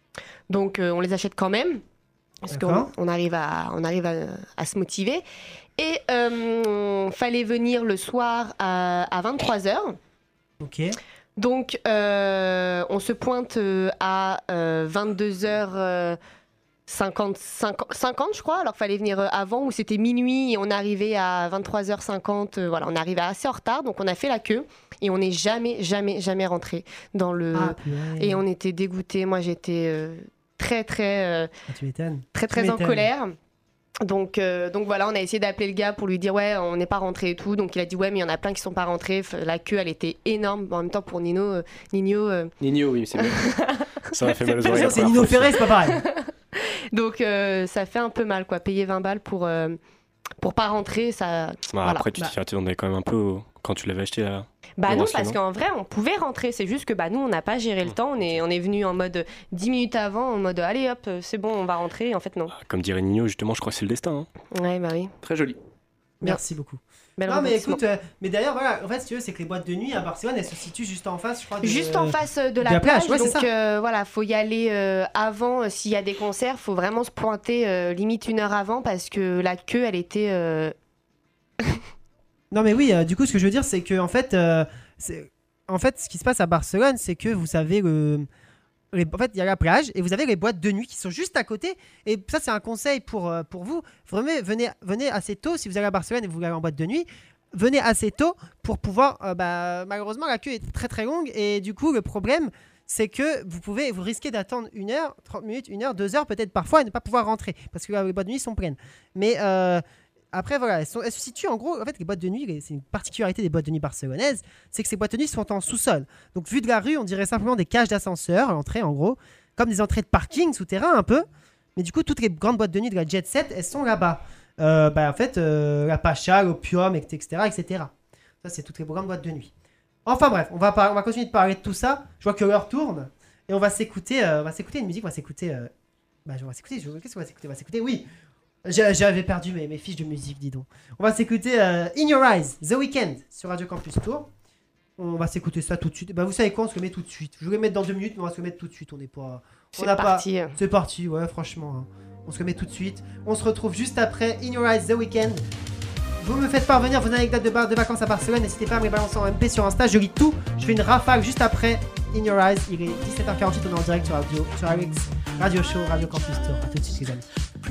Donc euh, on les achète quand même. Parce D'accord. qu'on on arrive, à, on arrive à, à se motiver. Et euh, fallait venir le soir à, à vingt-trois heures. Ok. Donc, euh, on se pointe euh, à euh, vingt-deux heures cinquante, cinquante, je crois. Alors qu'il fallait venir euh, avant, où c'était minuit, et on arrivait à vingt-trois heures cinquante. Euh, voilà, on arrivait assez en retard, donc on a fait la queue. Et on n'est jamais, jamais, jamais rentré dans le... Ah, purée. et on était dégoûtés. Moi, j'étais euh, très, très... euh, Ah, tu m'étonnes. très Tu très en m'étonnes. colère. Donc, euh, donc voilà, on a essayé d'appeler le gars pour lui dire ouais, on n'est pas rentré et tout. Donc il a dit ouais, mais il y en a plein qui sont pas rentrés. F- La queue, elle était énorme. En même temps, pour Nino, euh, Nino. euh, Nino, oui, c'est bien. Ça m'a fait mal aux oreilles. la C'est première Nino fois, Ferré, c'est pas pareil. donc euh, ça fait un peu mal quoi. Payer vingt balles pour euh, pour pas rentrer, ça. Bah, voilà. Après, tu Bah. t'y attendais quand même un peu au- quand tu l'avais acheté là. Bah Le non, bracelet, parce non qu'en vrai, on pouvait rentrer. C'est juste que bah nous, on n'a pas géré le temps. On est on est venu en mode dix minutes avant, en mode allez hop, c'est bon, on va rentrer. En fait non. Comme dirait Nino, justement, je crois que c'est le destin. hein. Ouais bah oui. Très joli. Merci beaucoup. Bel Non, mais rebondissement. écoute, euh, mais d'ailleurs, voilà, en fait, si tu veux, c'est que les boîtes de nuit à Barcelone, elles se situent juste en face, je crois. De... Juste en face euh, de la, de la plage, plage, ouais, c'est donc ça. euh, voilà, faut y aller euh, avant. euh, S'il y a des concerts, faut vraiment se pointer euh, limite une heure avant parce que la queue, elle était. euh, Non, mais oui, euh, du coup, ce que je veux dire, c'est que, en fait, euh, c'est- en fait, ce qui se passe à Barcelone, c'est que vous savez, le... les- en fait, il y a la plage et vous avez les boîtes de nuit qui sont juste à côté. Et ça, c'est un conseil pour, euh, pour vous. Vraiment, venez, venez assez tôt. Si vous allez à Barcelone et vous allez en boîte de nuit, venez assez tôt pour pouvoir. euh, bah, malheureusement, la queue est très très longue. Et du coup, le problème, c'est que vous pouvez vous risquez d'attendre une heure, trente minutes, une heure, deux heures, peut-être parfois, et ne pas pouvoir rentrer parce que euh, les boîtes de nuit sont pleines. Mais. euh, Après, voilà, elles, sont- elles se situent en gros. En fait, les boîtes de nuit, les- c'est une particularité des boîtes de nuit barcelonaises, c'est que ces boîtes de nuit sont en sous-sol. Donc, vu de la rue, on dirait simplement des cages d'ascenseur à l'entrée, en gros, comme des entrées de parking souterrain un peu. Mais du coup, toutes les grandes boîtes de nuit de la Jet Set, elles sont là-bas. Euh, bah, en fait, euh, la Pacha, l'Opium, et cetera, et cetera. Ça, c'est toutes les grandes boîtes de nuit. Enfin bref, on va, par- on va continuer de parler de tout ça. Je vois que l'heure tourne et on va s'écouter, euh, on va s'écouter une musique, on va s'écouter. euh, Bah, on va s'écouter. je- Qu'est-ce qu'on va s'écouter On va s'écouter. Oui. J'a- J'avais perdu mes, mes fiches de musique, dis donc. On va s'écouter euh, In Your Eyes, The Weeknd sur Radio Campus Tour. On va s'écouter ça tout de suite. Bah, vous savez quoi On se le met tout de suite. Je voulais le mettre dans deux minutes, mais on va se le mettre tout de suite. On n'est pas. On C'est n'a pas. parti. C'est parti, ouais, franchement. hein. On se le met tout de suite. On se retrouve juste après In Your Eyes, The Weeknd. Vous me faites parvenir vos anecdotes de, bar- de vacances à Barcelone. N'hésitez pas à me les balancer en M P sur Insta. Je lis tout. Je fais une rafale juste après In Your Eyes. Il est dix-sept heures quarante-huit. On est en direct sur Radio, sur Alex Radio Show, Radio Campus Tour. A tout de suite, les amis.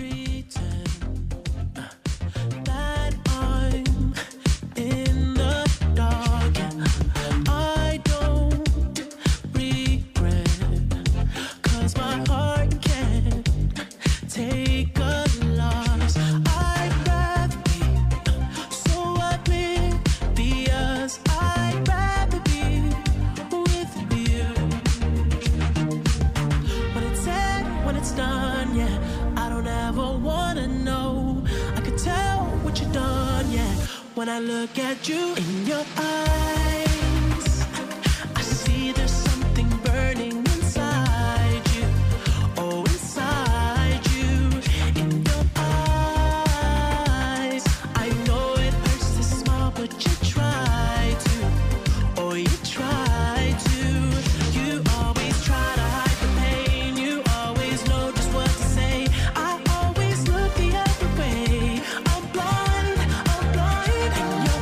that I'm in the dark. I don't regret, 'cause my heart can't take a loss. I'd rather be so oblivious. I'd rather be with you. When it's said, when it's done, yeah, I don't ever wanna know. I could tell what you've done, yeah. When I look at you in your eyes, I see there's something burning inside you. Oh, inside you, in your eyes. I know it hurts to smile, but you try to. Oh, you try to. You always try to hide the pain. You always know just what to say. I always look the other way. I'm blind, I'm blind in your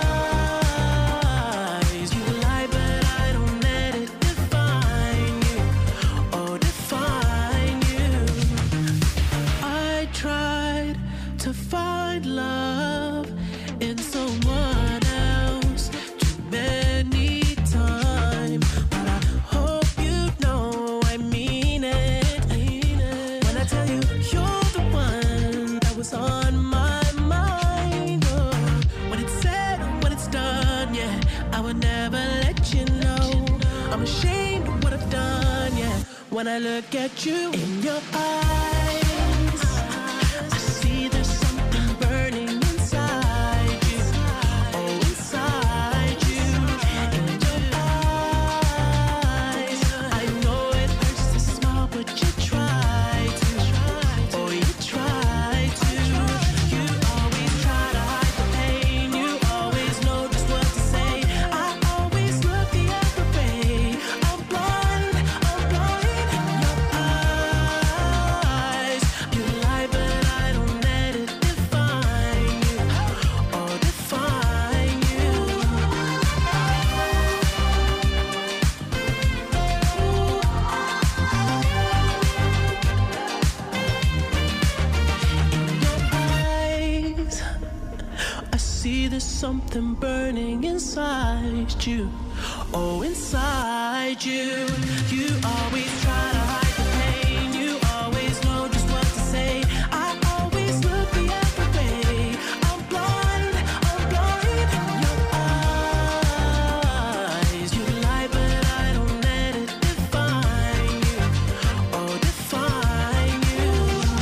eyes. You lie, but I don't let it define you. Oh, define you. I tried to find love in someone else too many times, but I When I look at you in your eyes, I see there's something burning inside you. Oh, inside you. In your eyes, I know it hurts to smile, but you try to. Oh, you try to. You always try to hide the pain. You always know just what to say. I always look the other way. I'm blind, I'm blind in your eyes. You lie, but I don't let it define you or define you. In your eyes, I see there's something burning inside you. Oh, inside you. You always try to hide the pain. You always know just what to say. I always look the other way. I'm blind, I'm blind in your eyes. You lie, but I don't let it define you or define you.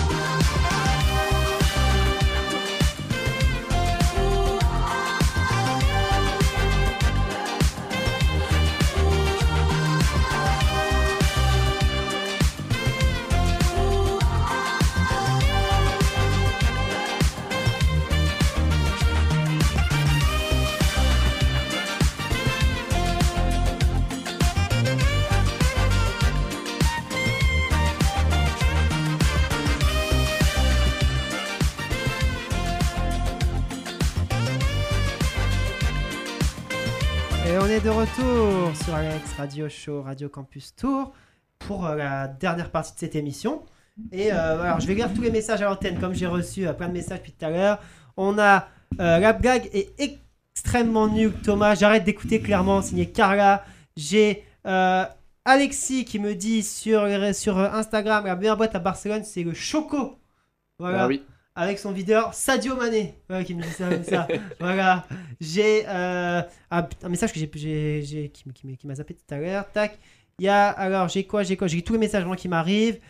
Et on est de retour sur Alex Radio Show, Radio Campus Tour pour euh, la dernière partie de cette émission. Et euh, alors je vais lire tous les messages à l'antenne comme j'ai reçu euh, plein de messages depuis tout à l'heure. On a euh, la blague est extrêmement nulle, Thomas. J'arrête d'écouter clairement, signé Carla. J'ai euh, Alexis qui me dit sur, sur Instagram la meilleure boîte à Barcelone c'est le Choco. Voilà. Ah oui. Avec son videur Sadio Mané, ouais, qui me dit ça comme ça. Voilà. J'ai euh, un, un message que j'ai, j'ai, j'ai qui, qui, qui m'a zappé tout à l'heure. Tac. Il y a alors j'ai quoi, j'ai quoi, j'ai tous les messages qui m'arrivent.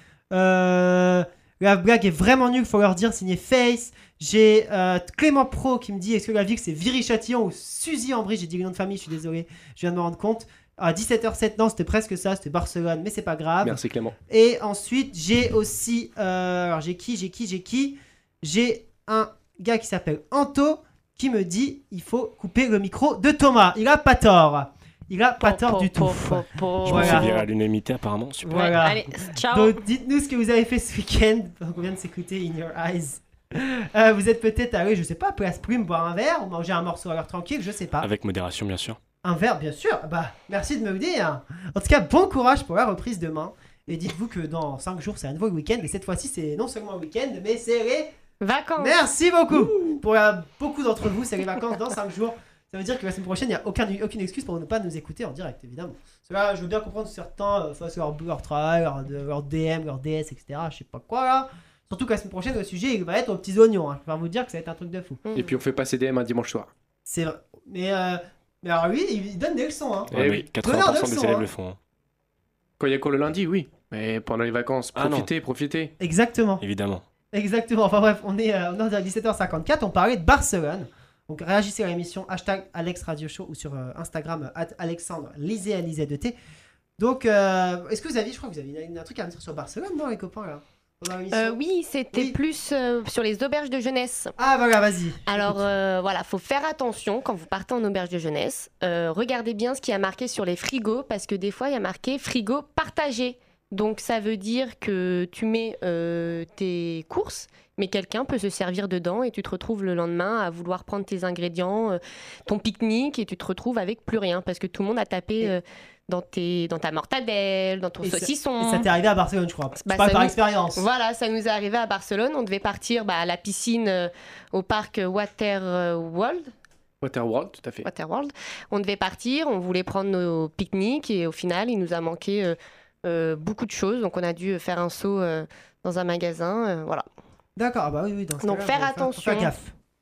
Euh, la blague est vraiment nulle, faut leur dire. Signé Face. J'ai euh, Clément Pro qui me dit est-ce que la ville c'est Viry-Châtillon ou Suzy-en-Brie. J'ai dit le nom de famille, je suis désolé, je viens de me rendre compte. À dix-sept heures sept, non, c'était presque ça, c'était Barcelone, mais c'est pas grave. Merci Clément. Et ensuite, j'ai aussi. Euh, alors, j'ai qui, j'ai qui, j'ai qui J'ai un gars qui s'appelle Anto qui me dit il faut couper le micro de Thomas. Il a pas tort. Il a pas tort du tout. Je me Voilà. suis viré à l'unanimité apparemment. Super. Voilà. Allez, ciao. Donc, dites-nous ce que vous avez fait ce week-end. Donc, on vient de s'écouter In Your Eyes. Euh, vous êtes peut-être allé, je sais pas, Place Plume, boire un verre ou manger un morceau à l'heure tranquille, je sais pas. Avec modération bien sûr. Un verre, bien sûr. Bah, merci de me le dire. En tout cas, bon courage pour la reprise demain. Et dites-vous que dans cinq jours, c'est à nouveau le week-end. Et cette fois-ci, c'est non seulement le week-end, mais c'est les Vacances. Merci beaucoup. Pour la- beaucoup d'entre vous, c'est les vacances dans cinq jours. Ça veut dire que la semaine prochaine, il n'y a aucun, aucune excuse pour ne pas nous écouter en direct, évidemment. Parce que là, je veux bien comprendre que certains euh, fassent leur, leur travail, leur, de- leur D M, leur D S, et cetera. Je sais pas quoi là. Surtout que la semaine prochaine, le sujet il va être aux petits oignons. Hein. Je vais vous dire que ça va être un truc de fou. Et puis on fait passer D M un dimanche soir. C'est vrai. Mais, euh, mais alors lui, il donne des leçons. Hein. Eh Ouais, oui. mais quatre-vingts pour cent des Donneur de élèves leçons, le font. hein. Quand il y a cours le lundi, oui. Mais pendant les vacances, Ah non. profitez, profitez. Exactement. Évidemment. Exactement. Enfin bref, on est, euh, on est à dix-sept heures cinquante-quatre. On parlait de Barcelone. Donc réagissez à l'émission hashtag Alex Radio Show ou sur euh, Instagram at Alexandre Lisez à Lisez de T. Donc, euh, est-ce que vous aviez, je crois que vous aviez un truc à me dire sur Barcelone, non, les copains là pendant l'émission Euh, oui, c'était Oui. plus euh, sur les auberges de jeunesse. Ah voilà, vas-y. Alors Écoute. euh, voilà, faut faire attention quand vous partez en auberge de jeunesse. Euh, regardez bien ce qui a marqué sur les frigos parce que des fois il y a marqué frigo partagé. Donc ça veut dire que tu mets euh, tes courses, mais quelqu'un peut se servir dedans et tu te retrouves le lendemain à vouloir prendre tes ingrédients, euh, ton pique-nique et tu te retrouves avec plus rien parce que tout le monde a tapé Et- euh, dans, tes, dans ta mortadelle, dans ton Et ça- saucisson. Et ça t'est arrivé à Barcelone, je crois. Bah, tu parles ça par nous- expérience. Voilà, ça nous est arrivé à Barcelone. On devait partir bah, à la piscine euh, au parc Waterworld. Waterworld, tout à fait. Waterworld. On devait partir, on voulait prendre nos pique-niques et au final, il nous a manqué euh, euh, beaucoup de choses. Donc, on a dû faire un saut euh, dans un magasin. euh, voilà. D'accord, ah bah oui, oui. Dans ce Donc, cas-là, faire faut faut attention. faire gaffe.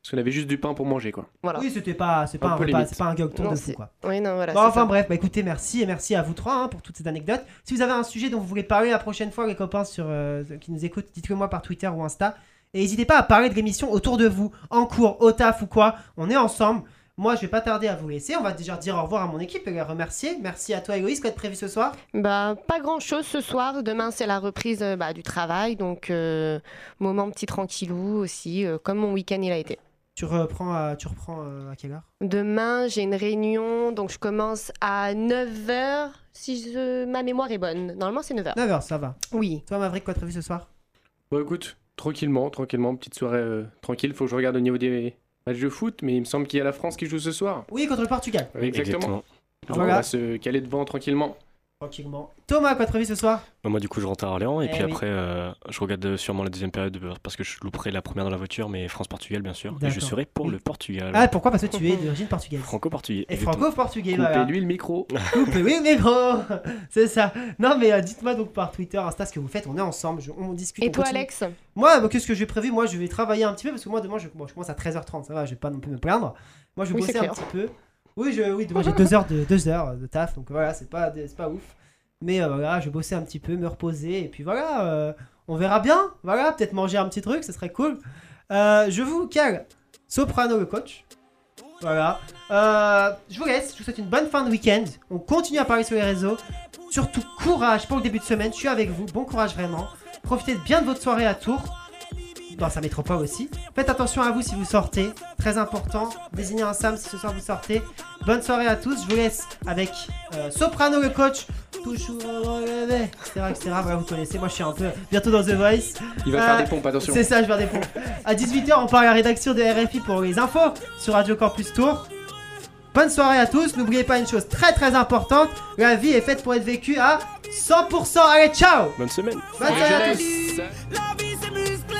Parce qu'on avait juste du pain pour manger, quoi. Voilà. Oui, c'était pas, c'est pas Un un peu repas, limite. c'est pas un gueuleton Non, de c'est- fou quoi. Oui, non, voilà. Bon, c'est enfin ça. bref, bah écoutez, merci et merci à vous trois hein, pour toutes ces anecdotes. Si vous avez un sujet dont vous voulez parler la prochaine fois, les copains sur, euh, qui nous écoutent, dites-le moi par Twitter ou Insta. Et n'hésitez pas à parler de l'émission autour de vous, en cours, au taf ou quoi. On est ensemble. Moi, je vais pas tarder à vous laisser. On va déjà dire au revoir à mon équipe et les remercier. Merci à toi, Héloïse. Quoi de prévu ce soir? Bah, pas grand chose ce soir. Demain, c'est la reprise euh, bah, du travail. Donc, euh, moment petit tranquillou aussi, euh, comme mon week-end il a été. Tu reprends, à, tu reprends euh, à quelle heure? Demain, j'ai une réunion. Donc, je commence à neuf heures. Si je- ma mémoire est bonne. Normalement, c'est neuf heures. neuf heures, ça va. Oui. Toi, Maverick, quoi de prévu ce soir? Bon, écoute, tranquillement, tranquillement, petite soirée euh, tranquille. Faut que je regarde au niveau des matchs de foot, mais il me semble qu'il y a la France qui joue ce soir. Oui, contre le Portugal. Exactement. Donc, Voilà. On va se caler devant tranquillement. Tranquillement. Thomas, quoi de prévu ce soir? Bah, moi, du coup, je rentre à Orléans et Eh puis oui. après, euh, je regarde euh, sûrement la deuxième période euh, parce que je louperai la première dans la voiture, mais France-Portugal, bien sûr. Et je D'accord. serai pour Oui. le Portugal. Ah, pourquoi? Parce que tu es d'origine portugaise. Franco-portugais. Et exactement. franco-portugais, voilà. Coupez-lui le micro. Coupez, oui, mais gros. C'est ça. Non, mais euh, dites-moi donc par Twitter, Insta, ce que vous faites. On est ensemble, je- on discute. Et on toi, continue. Alex? Moi, bah, qu'est-ce que j'ai prévu? Moi, je vais travailler un petit peu parce que moi, demain, je, bon, je commence à treize heures trente. Ça va, je vais pas non plus me plaindre. Moi, je vais Oui, bosser c'est un clair. petit peu. Oui, je, oui demain, j'ai deux heures, de, deux heures de taf. Donc voilà, c'est pas, c'est pas ouf. Mais euh, voilà, je vais bosser un petit peu, me reposer. Et puis voilà, euh, on verra bien. Voilà, peut-être manger un petit truc, ce serait cool. Euh, je vous cale Soprano le coach. Voilà. Euh, je vous laisse. Je vous souhaite une bonne fin de week-end. On continue à parler sur les réseaux. Surtout courage pour le début de semaine. Je suis avec vous. Bon courage vraiment. Profitez bien de votre soirée à Tours. Dans sa métropole aussi. Faites attention à vous si vous sortez. Très important. Désignez un Sam si ce soir vous sortez. Bonne soirée à tous. Je vous laisse avec euh, Soprano le coach. Toujours relevé. Etc. etc. Voilà, vous connaissez. Moi je suis un peu bientôt dans The Voice. Il va Euh, faire des pompes, attention. C'est ça, je vais faire des pompes. À dix-huit heures, on part à la rédaction de R F I pour les infos sur Radio Campus Tours. Bonne soirée à tous. N'oubliez pas une chose très très importante. La vie est faite pour être vécue à cent pour cent. Allez, ciao. Bonne semaine. Bonne soirée à tous. La vie c'est musclé.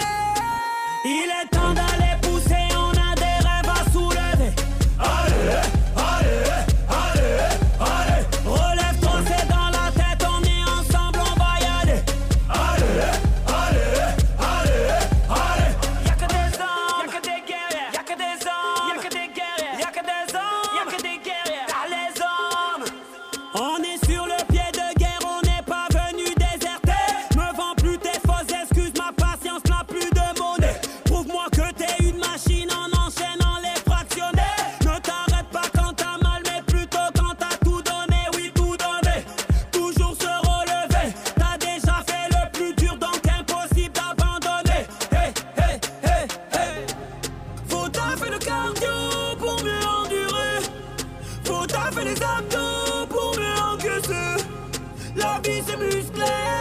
Il est temps d'aller pousser, on a des rêves à soulever. Allez, allez, allez, allez. Relève-toi, c'est dans la tête, on est ensemble, on va y aller. Allez, allez, allez, allez. Y'a que des hommes, y'a que des guerriers, y'a que des hommes, y'a que des guerriers, y'a que des hommes, y'a que des guerriers. T'as les hommes. On est sur le pied de guerre, on n'est pas venu déserter. Me vends plus tes fausses excuses, ma patience n'a plus de monnaie. Prouve-moi que t'es une machine en enchaînant les fractionnés. Ne t'arrête pas quand t'as mal, mais plutôt quand t'as tout donné, oui tout donné. Toujours se relever, t'as déjà fait le plus dur, donc impossible d'abandonner. Hey, hey, hey, hey. Faut taffer le cardio pour mieux endurer. Faut taffer les abdos pour mieux encaisser. La vie c'est musclé,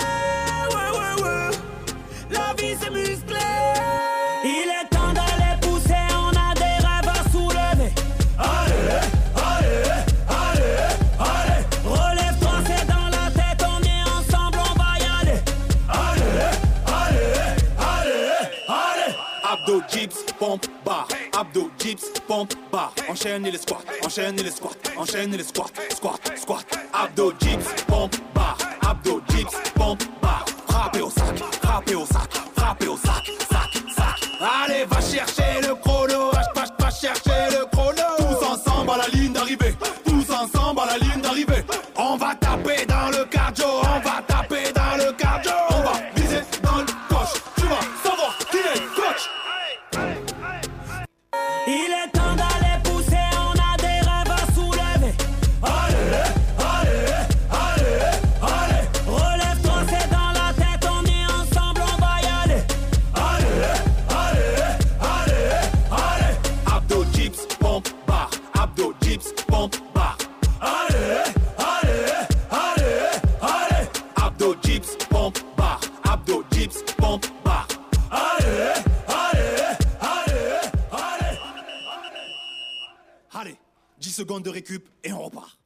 ouais ouais ouais. La vie c'est musclé. Il est temps d'aller pousser, on a des rêves à soulever. Allez, allez, allez, allez. Relève-toi, c'est dans la tête, on est ensemble, on va y aller. Allez, allez, allez, allez. Abdo, dips, pompe, bar. Abdo, dips, pompe, bar. Enchaîne les squats, enchaîne les squats, enchaîne les squats, squat, squat. Abdo, dips, pompe, bar. Abdo, dips, pompe, bar. Frappez au sac, frappez au sac, frappez au sac, sac, sac. Allez, va chercher le chrono, va, va, va chercher le chrono. Tous ensemble à la ligne d'arrivée, tous ensemble à la ligne d'arrivée. On va taper dans le cardio, on va taper dans le cardio. On va viser dans le coche, tu vas savoir qui est coach. Il est temps d'aller pousser, on a des rêves à soulever. Allez, allez, allez, allez. Relève-toi, c'est dans la tête, on est ensemble, on va y aller. Allez, allez, allez, allez. Abdo, dips, pompe, bar. Abdo, dips, pompe, bar. Allez, allez, allez, allez. Abdo, dips, pompe, bar. Abdo, dips, pompe, bar. Allez, allez, allez, allez. Allez, dix secondes de récup et on repart.